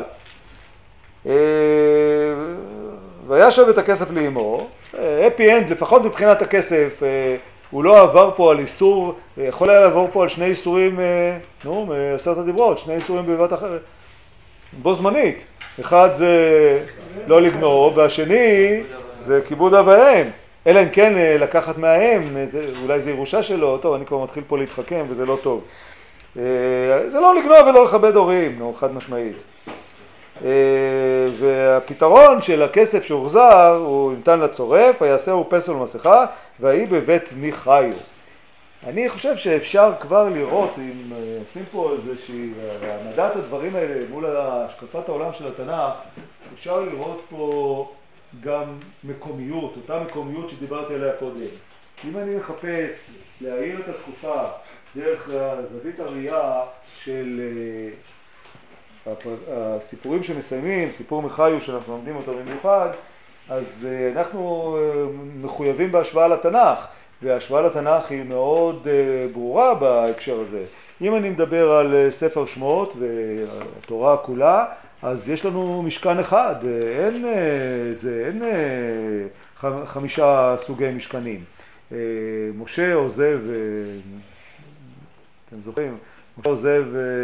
וישב את הכסף לאמו, אפי אנד, לפחות מבחינת הכסף, הוא לא עבר פה על איסור, יכול היה לעבור פה על שני איסורים, נו, מעשרת הדיברות, שני איסורים בבת אחרת, בו זמנית. אחד זה לא לגנוב, והשני זה כיבוד אב ואם. אלא אם כן לקחת מהאם, אולי זה ירושה שלו, טוב, אני כבר מתחיל פה להתחכם וזה לא טוב. זה לא לגנוב ולא לכבד הורים, נו, חד משמעית. והפתרון של הכסף שהוחזר הוא ניתן לצורף, היעשהו פסל ומסכה, והיא בבית מי חיו. אני חושב שאפשר כבר לראות, אם עושים פה איזושהי העמדת הדברים האלה מול השקפת העולם של התנ"ך, אפשר לראות פה גם מקומיות, אותה מקומיות שדיברתי עליה קודם. אם אני מחפש להאיר את התקופה דרך זווית הראייה של הסיפורים שמסיימים, סיפור מחיו שאנחנו לומדים אותו במיוחד, אז אנחנו מחויבים בהשוואה לתנ"ך, וההשוואה לתנ"ך היא מאוד ברורה בהקשר הזה. אם אני מדבר על ספר שמות והתורה כולה, אז יש לנו משכן אחד, אין, זה, אין חמישה סוגי משכנים. משה עוזב, אתם זוכרים? משה עוזב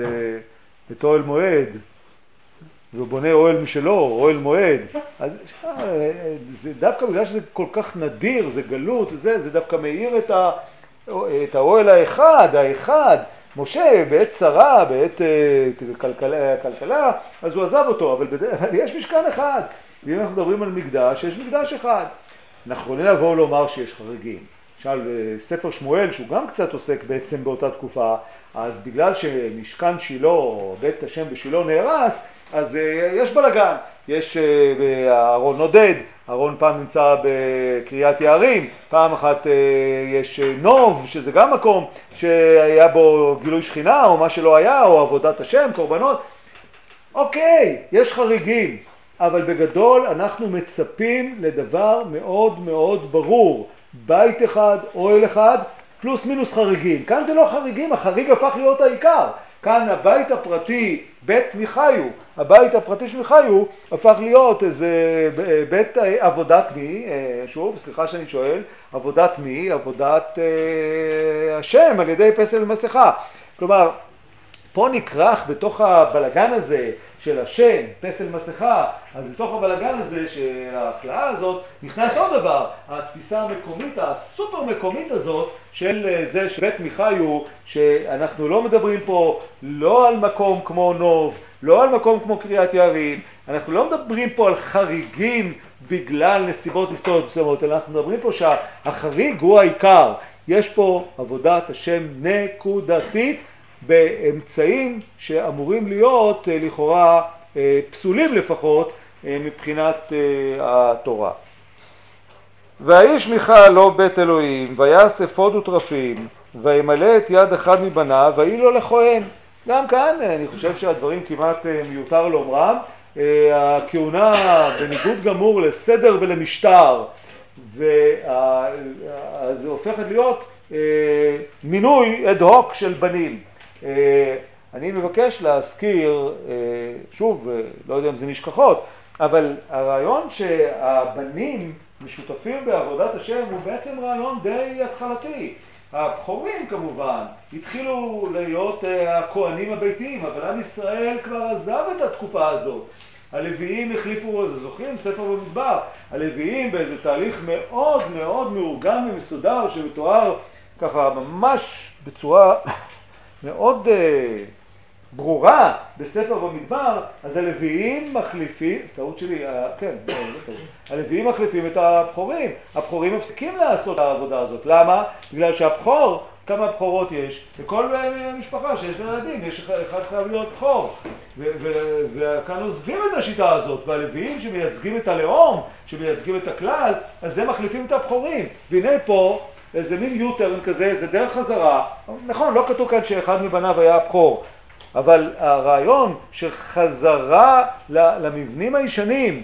את אוהל מועד, ובונה אוהל משלו, אוהל מועד. אז זה דווקא בגלל שזה כל כך נדיר, זה גלות, זה, זה דווקא מאיר את, ה, את האוהל האחד, האחד. משה בעת צרה, בעת כלכלה, כלכלה, אז הוא עזב אותו, אבל בדרך, יש משכן אחד. ואם אנחנו מדברים על מקדש, יש מקדש אחד. אנחנו יכולים לבוא ולומר שיש חריגים. למשל, ספר שמואל, שהוא גם קצת עוסק בעצם באותה תקופה, אז בגלל שמשכן שילה, בית השם בשילה נהרס, אז יש בלגן. יש אהרון נודד, אהרון פעם נמצא בקריית יערים, פעם אחת יש נוב, שזה גם מקום שהיה בו גילוי שכינה, או מה שלא היה, או עבודת השם, קורבנות. אוקיי, יש חריגים, אבל בגדול אנחנו מצפים לדבר מאוד מאוד ברור. בית אחד, אוהל אחד, פלוס מינוס חריגים. כאן זה לא חריגים, החריג הפך להיות העיקר. כאן הבית הפרטי, בית מי חיו, הבית הפרטי של מי חיו, הפך להיות איזה בית עבודת מי, שוב, סליחה שאני שואל, עבודת מי, עבודת אה, השם על ידי פסל ומסכה. כלומר, פה נקרח בתוך הבלגן הזה של השם, פסל מסכה, אז בתוך הבלגן הזה של ההכלאה הזאת, נכנס עוד דבר, התפיסה המקומית, הסופר מקומית הזאת, של זה שבית מי חיו, שאנחנו לא מדברים פה לא על מקום כמו נוב, לא על מקום כמו קריית יערים, אנחנו לא מדברים פה על חריגים בגלל נסיבות היסטוריות מסוימות, אלא אנחנו מדברים פה שהחריג הוא העיקר. יש פה עבודת השם נקודתית, באמצעים שאמורים להיות לכאורה פסולים לפחות מבחינת התורה. והאיש מיכה לו בית אלוהים, ויעש אפוד וטרפים, וימלא את יד אחד מבניו, ויהי לו לכהן. גם כאן אני חושב שהדברים כמעט מיותר לאומרם. הכהונה בניגוד גמור לסדר ולמשטר, וזה הופכת להיות מינוי אד הוק של בנים. אני מבקש להזכיר, שוב, לא יודע אם זה נשכחות, אבל הרעיון שהבנים משותפים בעבודת השם הוא בעצם רעיון די התחלתי. הבכורים כמובן התחילו להיות הכהנים הביתיים, אבל עם ישראל כבר עזב את התקופה הזאת. הלוויים החליפו, זוכרים, ספר במדבר, הלוויים באיזה תהליך מאוד מאוד מאורגן ומסודר שמתואר ככה ממש בצורה מאוד uh, ברורה בספר במדבר. אז הלוויים מחליפים, טעות שלי, uh, כן, לא, לא טעות. הלוויים מחליפים את הבכורים. הבכורים מפסיקים לעשות את העבודה הזאת. למה? בגלל שהבכור, כמה בכורות יש? לכל משפחה שיש לה ילדים, יש אחד חייב להיות בכור. וכאן עוזבים את השיטה הזאת, והלוויים שמייצגים את הלאום, שמייצגים את הכלל, אז זה מחליפים את הבכורים. והנה פה, זה מין יוטרן כזה, זה דרך חזרה. נכון, לא כתוב כאן שאחד מבניו היה הבכור, אבל הרעיון שחזרה למבנים הישנים,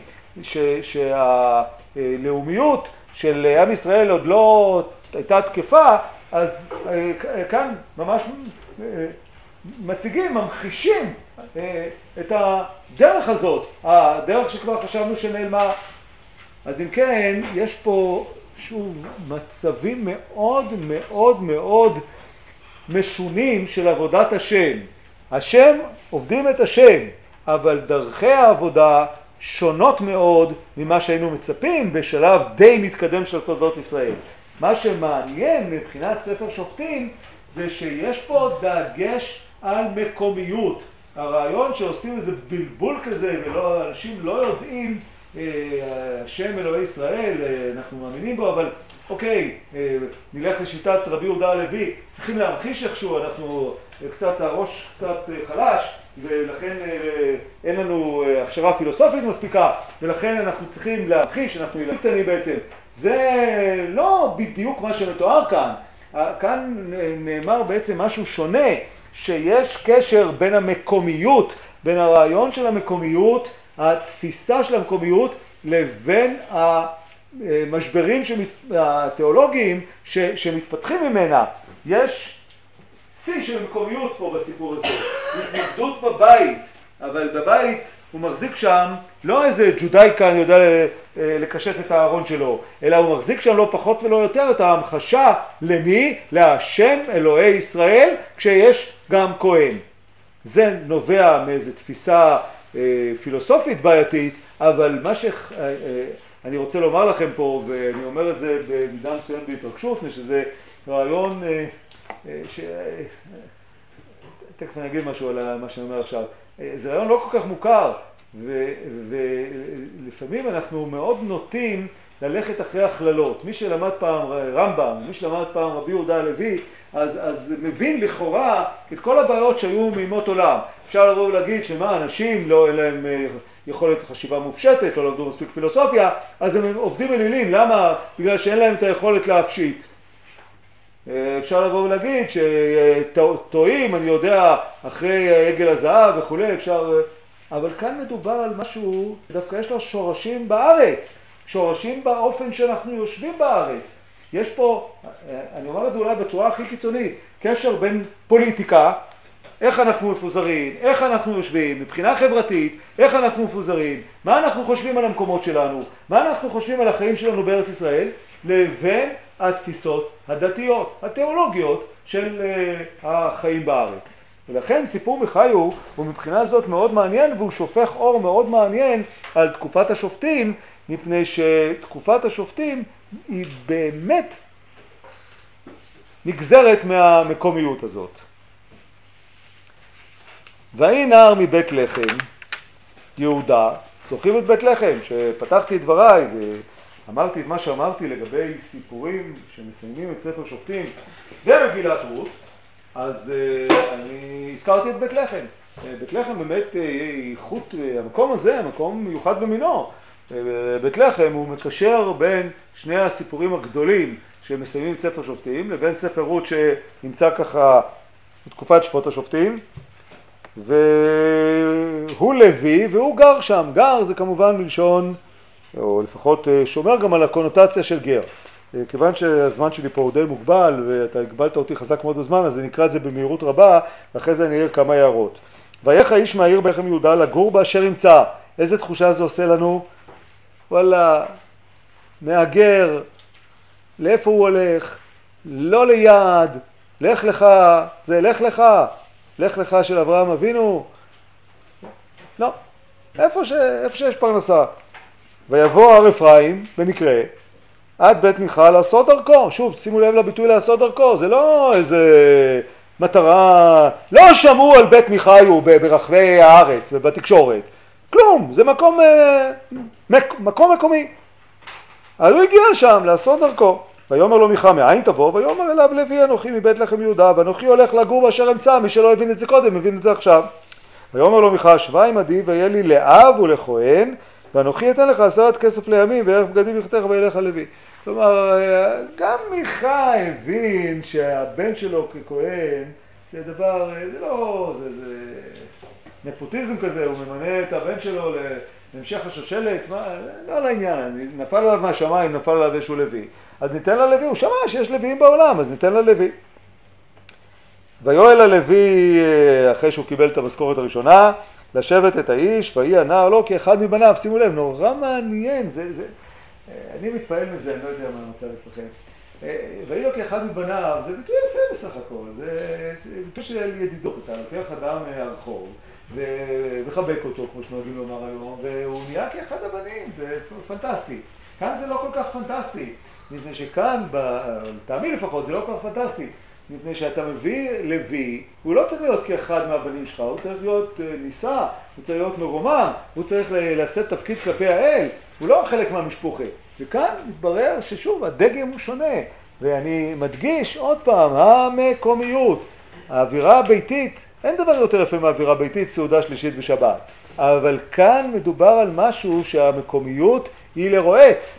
שהלאומיות של עם ישראל עוד לא הייתה תקפה, אז כאן ממש מציגים, ממחישים את הדרך הזאת, הדרך שכבר חשבנו שנעלמה. אז אם כן, יש פה שוב מצבים מאוד מאוד מאוד משונים של עבודת השם. השם, עובדים את השם, אבל דרכי העבודה שונות מאוד ממה שהיינו מצפים בשלב די מתקדם של תולדות ישראל. מה שמעניין מבחינת ספר שופטים זה שיש פה דגש על מקומיות. הרעיון שעושים איזה בלבול כזה ואנשים לא יודעים השם אלוהי ישראל, אנחנו מאמינים בו, אבל אוקיי, נלך לשיטת רבי יהודה הלוי, צריכים להמחיש איכשהו, אנחנו קצת, הראש קצת חלש, ולכן אין לנו הכשרה פילוסופית מספיקה, ולכן אנחנו צריכים להמחיש, אנחנו ילדים קטנים בעצם. זה לא בדיוק מה שמתואר כאן. כאן נאמר בעצם משהו שונה, שיש קשר בין המקומיות, בין הרעיון של המקומיות, התפיסה של המקומיות, לבין המשברים התיאולוגיים שמתפתחים ממנה. יש שיא של מקומיות פה בסיפור הזה, התנגדות בבית, אבל בבית הוא מחזיק שם לא איזה ג'ודייקה, אני יודע לקשט את הארון שלו, אלא הוא מחזיק שם לא פחות ולא יותר את ההמחשה למי? להשם אלוהי ישראל, כשיש גם כהן. זה נובע מאיזו תפיסה אה, פילוסופית בעייתית, אבל מה שאני רוצה לומר לכם פה, ואני אומר את זה במידה מסוימת בהתרגשות, שזה רעיון אה, אה, ש... תכף אני אגיד משהו על מה שאני אומר עכשיו. זה רעיון לא כל כך מוכר, ולפעמים אנחנו מאוד נוטים ללכת אחרי הכללות. מי שלמד פעם רמב"ם, מי שלמד פעם רבי יהודה הלוי, אז, אז מבין לכאורה את כל הבעיות שהיו מימות עולם. אפשר לבוא ולהגיד שמה, אנשים לא אין להם יכולת חשיבה מופשטת, לא למדו מספיק פילוסופיה, אז הם עובדים אלילים. למה? בגלל שאין להם את היכולת להפשיט. אפשר לבוא ולהגיד שטועים, אני יודע, אחרי עגל הזהב וכו', אפשר... אבל כאן מדובר על משהו, דווקא יש לו שורשים בארץ, שורשים באופן שאנחנו יושבים בארץ. יש פה, אני אומר את זה אולי בצורה הכי קיצונית, קשר בין פוליטיקה, איך אנחנו מפוזרים, איך אנחנו יושבים, מבחינה חברתית, איך אנחנו מפוזרים, מה אנחנו חושבים על המקומות שלנו, מה אנחנו חושבים על החיים שלנו בארץ ישראל, לבין התפיסות הדתיות, התיאולוגיות של uh, החיים בארץ. ולכן סיפור מיכאיו הוא מבחינה זאת מאוד מעניין, והוא שופך אור מאוד מעניין על תקופת השופטים, מפני שתקופת השופטים היא באמת נגזרת מהמקומיות הזאת. ויהי נער מבית לחם, יהודה, זוכרים את בית לחם, שפתחתי את דבריי ואמרתי את מה שאמרתי לגבי סיפורים שמסיימים את ספר שופטים ומגילת רות, אז uh, אני הזכרתי את בית לחם. בית לחם באמת איכות, המקום הזה, המקום מיוחד במינו. בית לחם הוא מקשר בין שני הסיפורים הגדולים שמסיימים את ספר שופטים, לבין ספר רות שנמצא ככה בתקופת שפוט השופטים, והוא לוי והוא גר שם. גר זה כמובן מלשון, או לפחות שומר גם על הקונוטציה של גר. כיוון שהזמן שלי פה הוא די מוגבל, ואתה הגבלת אותי חזק מאוד בזמן, אז אני אקרא את זה במהירות רבה, ואחרי זה אני אעיר כמה הערות. ויך האיש מהעיר בלחם יהודה לגור באשר ימצא. איזה תחושה זה עושה לנו? וואלה, מהגר, לאיפה הוא הולך? לא ליד, לך לך, זה לך לך, לך לך של אברהם אבינו. לא, איפה, ש... איפה שיש פרנסה. ויבוא הר אפרים, במקרה, עד בית מיכה לעשות דרכו. שוב, שימו לב לביטוי לעשות דרכו, זה לא איזה מטרה, לא שמעו על בית מיכאיו ברחבי הארץ ובתקשורת, כלום, זה מקום, מקום מקומי. אז הוא הגיע שם לעשות דרכו. ויאמר לו מיכה, מאין תבוא? ויאמר אליו לוי, אנוכי מבית לחם יהודה, ואנוכי הולך לגור באשר אמצא. מי שלא הבין את זה קודם, מבין את זה עכשיו. ויאמר לו מיכה, שבה עמדי ויהיה לי לאב ולכהן, ואנוכי אתן לך עשרת כסף לימים, וערך בגדים יחתך וילך לוי. כלומר, גם מיכה הבין שהבן שלו ככהן, זה דבר, זה לא, זה, זה נפוטיזם כזה, הוא ממנה את הבן שלו להמשך השושלת, מה, לא על העניין, נפל עליו מהשמיים, נפל עליו איזשהו לוי. אז ניתן ללוי, הוא שמע שיש לוויים בעולם, אז ניתן ללוי. ויואל הלוי, אחרי שהוא קיבל את המשכורת הראשונה, לשבת את האיש, ויהי הנער לו כאחד מבניו. שימו לב, נורא מעניין, זה, זה, אני מתפעל מזה, אני לא יודע מה אני רוצה לפחד. ויהי לו כאחד מבניו, זה ביטוי יפה בסך הכל, זה ביטוי של ידידות, אתה לוקח אדם מהרחוב, וחבק אותו, כמו שנוהגים לומר היום, והוא נהיה כאחד הבנים, זה פנטסטי. כאן זה לא כל כך פנטסטי, מפני שכאן, לטעמי לפחות, זה לא כל כך פנטסטי, מפני שאתה מביא לוי, הוא לא צריך להיות כאחד מהבנים שלך, הוא צריך להיות נישא, הוא צריך להיות מרומם, הוא צריך לשאת תפקיד כלפי האל, הוא לא חלק מהמשפחה. וכאן מתברר ששוב, הדגם הוא שונה, ואני מדגיש עוד פעם, המקומיות, האווירה הביתית, אין דבר יותר יפה מהאווירה הביתית, סעודה שלישית בשבת. אבל כאן מדובר על משהו שהמקומיות היא לרועץ.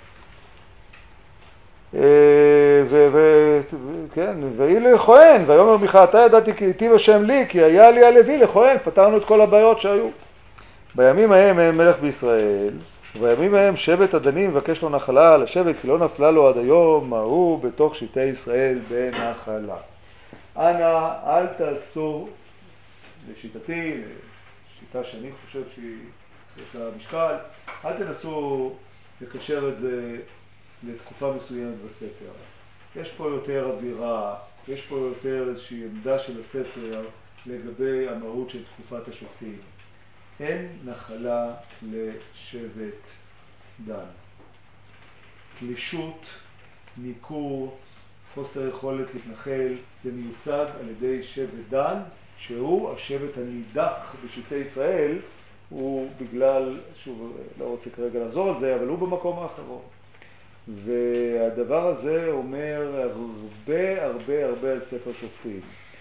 וכן, והיא לכהן, ויאמר מיכה, אתה ידעתי כי היטיב השם לי, כי היה לי הלוי לכהן, פתרנו את כל הבעיות שהיו. בימים ההם אין מלך בישראל, ובימים ההם שבט הדנים מבקש לו נחלה לשבט, כי לא נפלה לו עד היום, ההוא בתוך שבטי ישראל בנחלה. אנא, אל תעשו, לשיטתי, שיטה שאני חושב שיש לה משקל, אל תנסו לקשר את זה לתקופה מסוימת בספר. יש פה יותר אווירה, יש פה יותר איזושהי עמדה של הספר לגבי המהות של תקופת השופטים. אין נחלה לשבט דן. תלישות, ניכור, חוסר יכולת להתנחל, זה מיוצג על ידי שבט דן, שהוא השבט הנידח בשבטי ישראל, הוא בגלל, שוב, לא רוצה כרגע לחזור על זה, אבל הוא במקום האחרון. והדבר הזה אומר הרבה הרבה הרבה על ספר שופטים.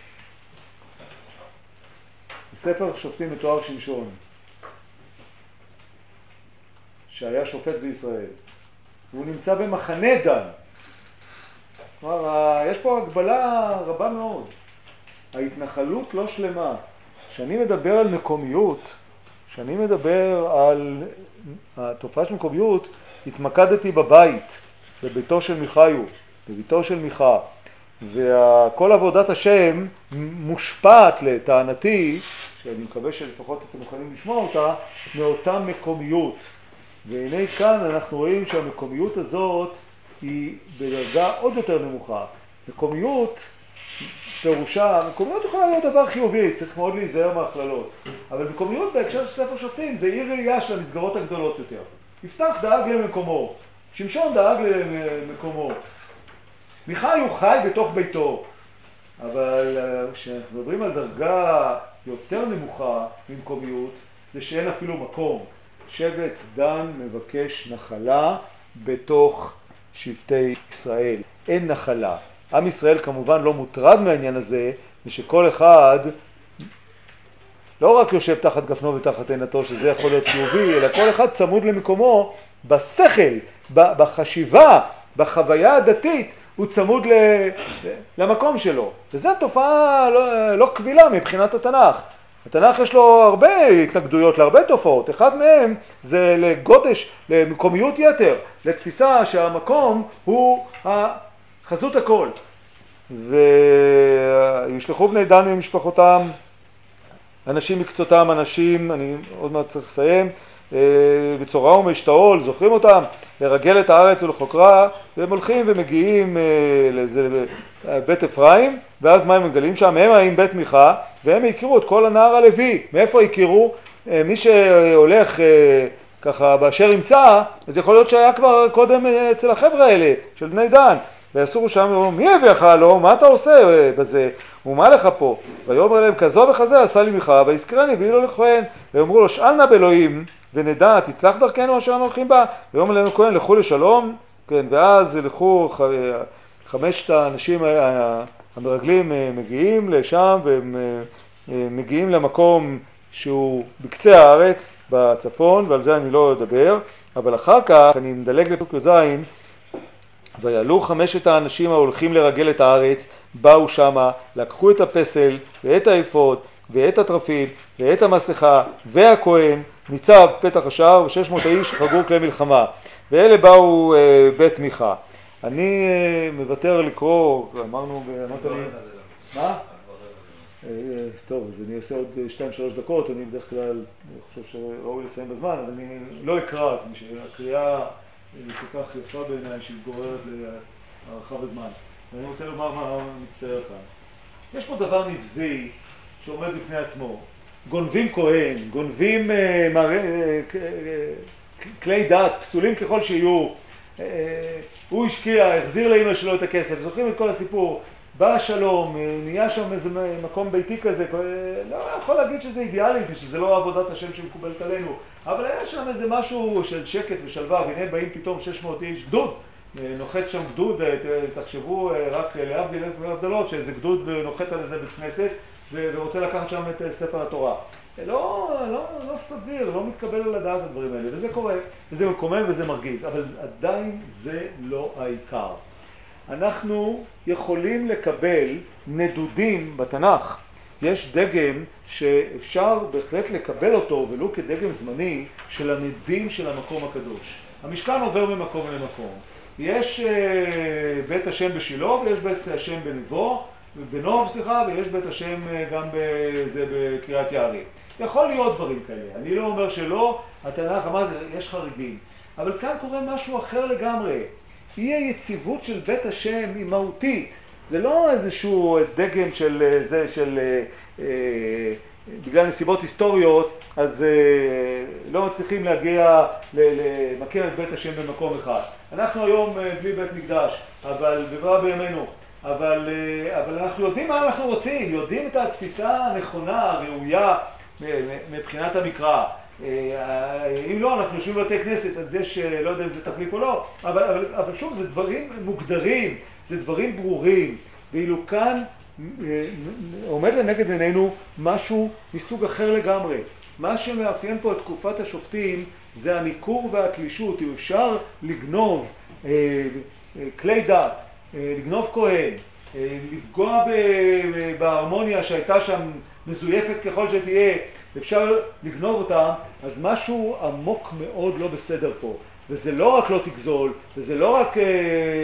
בספר שופטים מתואר שמשון, שהיה שופט בישראל. הוא נמצא במחנה דן. כלומר, יש פה הגבלה רבה מאוד. ההתנחלות לא שלמה. כשאני מדבר על מקומיות, כשאני מדבר על התופעה של מקומיות, התמקדתי בבית, בביתו של מיכאיו, בביתו של מיכה, וכל עבודת השם מושפעת לטענתי, שאני מקווה שלפחות אתם מוכנים לשמוע אותה, מאותה מקומיות. והנה כאן אנחנו רואים שהמקומיות הזאת היא בדרגה עוד יותר נמוכה. מקומיות פירושה, מקומיות יכולה להיות דבר חיובי, צריך מאוד להיזהר מהכללות. אבל מקומיות בהקשר של ספר שופטים זה אי ראייה של המסגרות הגדולות יותר. יפתח דאג למקומו, שמשון דאג למקומו. מיכאיו חי בתוך ביתו, אבל כשאנחנו מדברים על דרגה יותר נמוכה ממקומיות, זה שאין אפילו מקום. שבט דן מבקש נחלה בתוך שבטי ישראל. אין נחלה. עם ישראל כמובן לא מוטרד מהעניין הזה, ושכל אחד לא רק יושב תחת גפנו ותחת עינתו, שזה יכול להיות חיובי, אלא כל אחד צמוד למקומו בשכל, בחשיבה, בחוויה הדתית, הוא צמוד למקום שלו. וזו תופעה לא, לא קבילה מבחינת התנ"ך. התנ"ך יש לו הרבה התנגדויות להרבה תופעות. אחד מהם זה לגודש, למקומיות יתר, לתפיסה שהמקום הוא חזות הכל. וישלחו בני דן ממשפחותם, אנשים מקצותם, אנשים, אני עוד מעט צריך לסיים, בצורה ומשתאול, זוכרים אותם, לרגל את הארץ ולחוקרה, והם הולכים ומגיעים לבית אפרים, ואז מה הם מגלים שם? הם עם בית מיכה, והם הכירו את כל הנער הלוי. מאיפה הכירו? מי שהולך ככה באשר ימצא, אז יכול להיות שהיה כבר קודם אצל החבר'ה האלה, של בני דן. ויסורו שם ואומרו, מי הביאך לו? מה אתה עושה בזה? ומה לך פה? ויאמר להם, כזו וכזה עשה לי מיכה, ויזכרני והיא לו לכהן. ואמרו לו, שאל נא באלוהים ונדע, תצלח דרכנו אשר אנו הולכים בה. ויאמר להם לכהן, לכו לשלום. כן, ואז לכו חמשת האנשים המרגלים מגיעים לשם, והם מגיעים למקום שהוא בקצה הארץ, בצפון, ועל זה אני לא אדבר. אבל אחר כך אני מדלג לפסוק י"ז, ויעלו חמשת האנשים ההולכים לרגל את הארץ, באו שמה, לקחו את הפסל ואת האפוד ואת הטרפים ואת המסכה והכהן, ניצב פתח השער, ושש מאות האיש חגרו כלי מלחמה. ואלה באו אה, בית מיכה. אני אה, מוותר לקרוא, אמרנו, אמרת לי, מה? אה, טוב, אז אני אעשה עוד שתיים שלוש דקות, אני בדרך כלל חושב שראוי לסיים בזמן, אבל אני לא אקרא, הקריאה היא כל כך יפה בעיניי שהיא גוררת להערכה בזמן. ואני רוצה לומר מה מצטער כאן. יש פה דבר נבזי שעומד בפני עצמו. גונבים כהן, גונבים אה, מרא, אה, כלי דת, פסולים ככל שיהיו, אה, הוא השקיע, החזיר לאמא שלו את הכסף, זוכרים את כל הסיפור, בא שלום, נהיה שם איזה מקום ביתי כזה, לא יכול להגיד שזה אידיאלי, שזה לא עבודת השם שמקובלת עלינו, אבל היה שם איזה משהו של שקט ושלווה, והנה באים פתאום שש מאות איש, גדוד, נוחת שם גדוד, תחשבו רק להבדיל אלף הבדלות, שאיזה גדוד נוחת על איזה בית כנסת, ורוצה לקחת שם את ספר התורה. לא, לא, לא סביר, לא מתקבל על הדעת הדברים האלה, וזה קורה, וזה מקומם וזה מרגיז, אבל עדיין זה לא העיקר. אנחנו יכולים לקבל נדודים בתנ"ך. יש דגם שאפשר בהחלט לקבל אותו, ולו כדגם זמני, של הנדים של המקום הקדוש. המשכן עובר ממקום למקום. יש בית השם בשילה, ויש בית השם בנבו, בנוב, סליחה, ויש בית השם גם בזה בקריית יערים. יכול להיות דברים כאלה. אני לא אומר שלא, התנ"ך אמר, יש חריגים. אבל כאן קורה משהו אחר לגמרי. היא היציבות של בית השם היא מהותית. זה לא איזשהו דגם של זה, של אה, בגלל נסיבות היסטוריות, אז אה, לא מצליחים להגיע למקם את בית השם במקום אחד. אנחנו היום בלי בית מקדש, אבל בברא בימינו, אבל, אה, אבל אנחנו יודעים מה אנחנו רוצים, יודעים את התפיסה הנכונה, הראויה, מבחינת המקרא. אם לא, אנחנו יושבים בבתי כנסת, אז יש, לא יודע אם זה תחליף או לא, אבל, אבל, אבל שוב, זה דברים מוגדרים, זה דברים ברורים, ואילו כאן עומד לנגד עינינו משהו מסוג אחר לגמרי. מה שמאפיין פה את תקופת השופטים זה הניכור והתלישות. אם אפשר לגנוב אה, כלי דת, אה, לגנוב כהן, אה, לפגוע בהרמוניה שהייתה שם מזויפת ככל שתהיה, אפשר לגנוב אותה, אז משהו עמוק מאוד לא בסדר פה. וזה לא רק לא תגזול, וזה לא רק אה,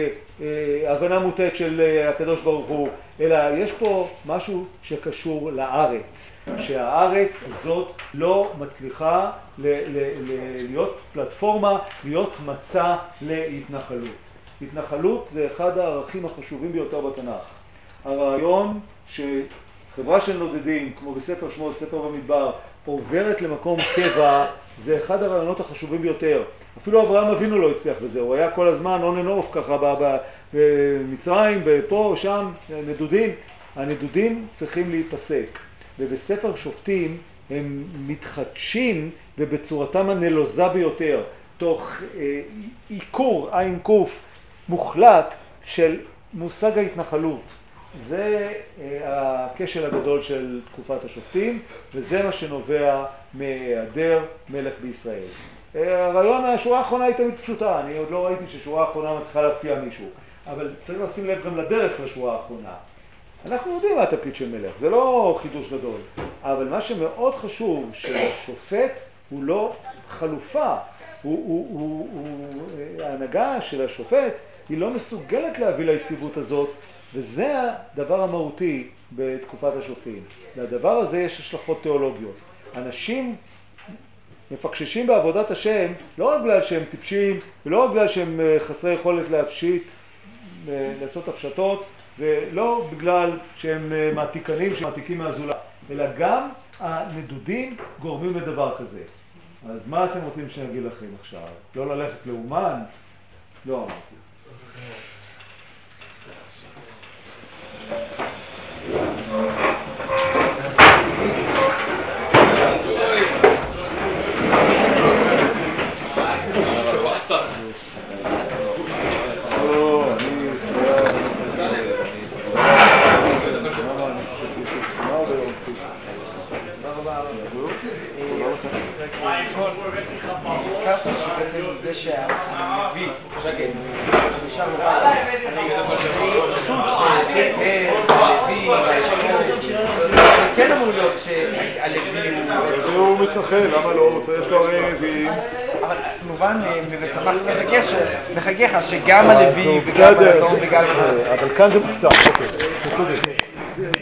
אה, הבנה מוטעת של אה, הקדוש ברוך הוא, אלא יש פה משהו שקשור לארץ. שהארץ הזאת לא מצליחה ל- ל- ל- להיות פלטפורמה, להיות מצע להתנחלות. התנחלות זה אחד הערכים החשובים ביותר בתנ"ך. הרעיון שחברה של נודדים, כמו בספר שמות, ספר במדבר, עוברת למקום קבע, זה אחד הרעיונות החשובים ביותר. אפילו אברהם אבינו לא הצליח בזה, הוא היה כל הזמן און אנד אוף ככה במצרים, פה, שם, נדודים. הנדודים צריכים להיפסק, ובספר שופטים הם מתחדשים ובצורתם הנלוזה ביותר, תוך אה, עיקור, עין קוף, מוחלט של מושג ההתנחלות. זה אה, הכשל הגדול של תקופת השופטים, וזה מה שנובע מהיעדר מלך בישראל. הרעיון, השורה האחרונה היא תמיד פשוטה, אני עוד לא ראיתי ששורה האחרונה מצליחה להפתיע מישהו, אבל צריך לשים לב גם לדרך לשורה האחרונה. אנחנו יודעים מה התפקיד של מלך, זה לא חידוש גדול, אבל מה שמאוד חשוב, שהשופט הוא לא חלופה, הוא, הוא, הוא, הוא, ההנהגה של השופט היא לא מסוגלת להביא ליציבות הזאת, וזה הדבר המהותי בתקופת השופטים. לדבר הזה יש השלכות תיאולוגיות. אנשים מפקששים בעבודת השם, לא רק בגלל שהם טיפשים, ולא רק בגלל שהם חסרי יכולת להפשיט, לעשות הפשטות, ולא בגלל שהם מעתיקנים שמעתיקים מהזולה, אלא גם הנדודים גורמים לדבר כזה. אז מה אתם רוצים שאני אגיד לכם עכשיו? לא ללכת לאומן? לא אמרתי. הזכרת שבעצם זה שהנביא, שנשאר בבית, שוב שהנביא, כן אמור להיות שהלווים הוא מתנחל, למה לא? יש לו הרי נביאים. אבל כמובן, ושמחת בחגיך שגם הלוי וגם האדום וגם... אבל כאן זה קצת, אוקיי, תצודק.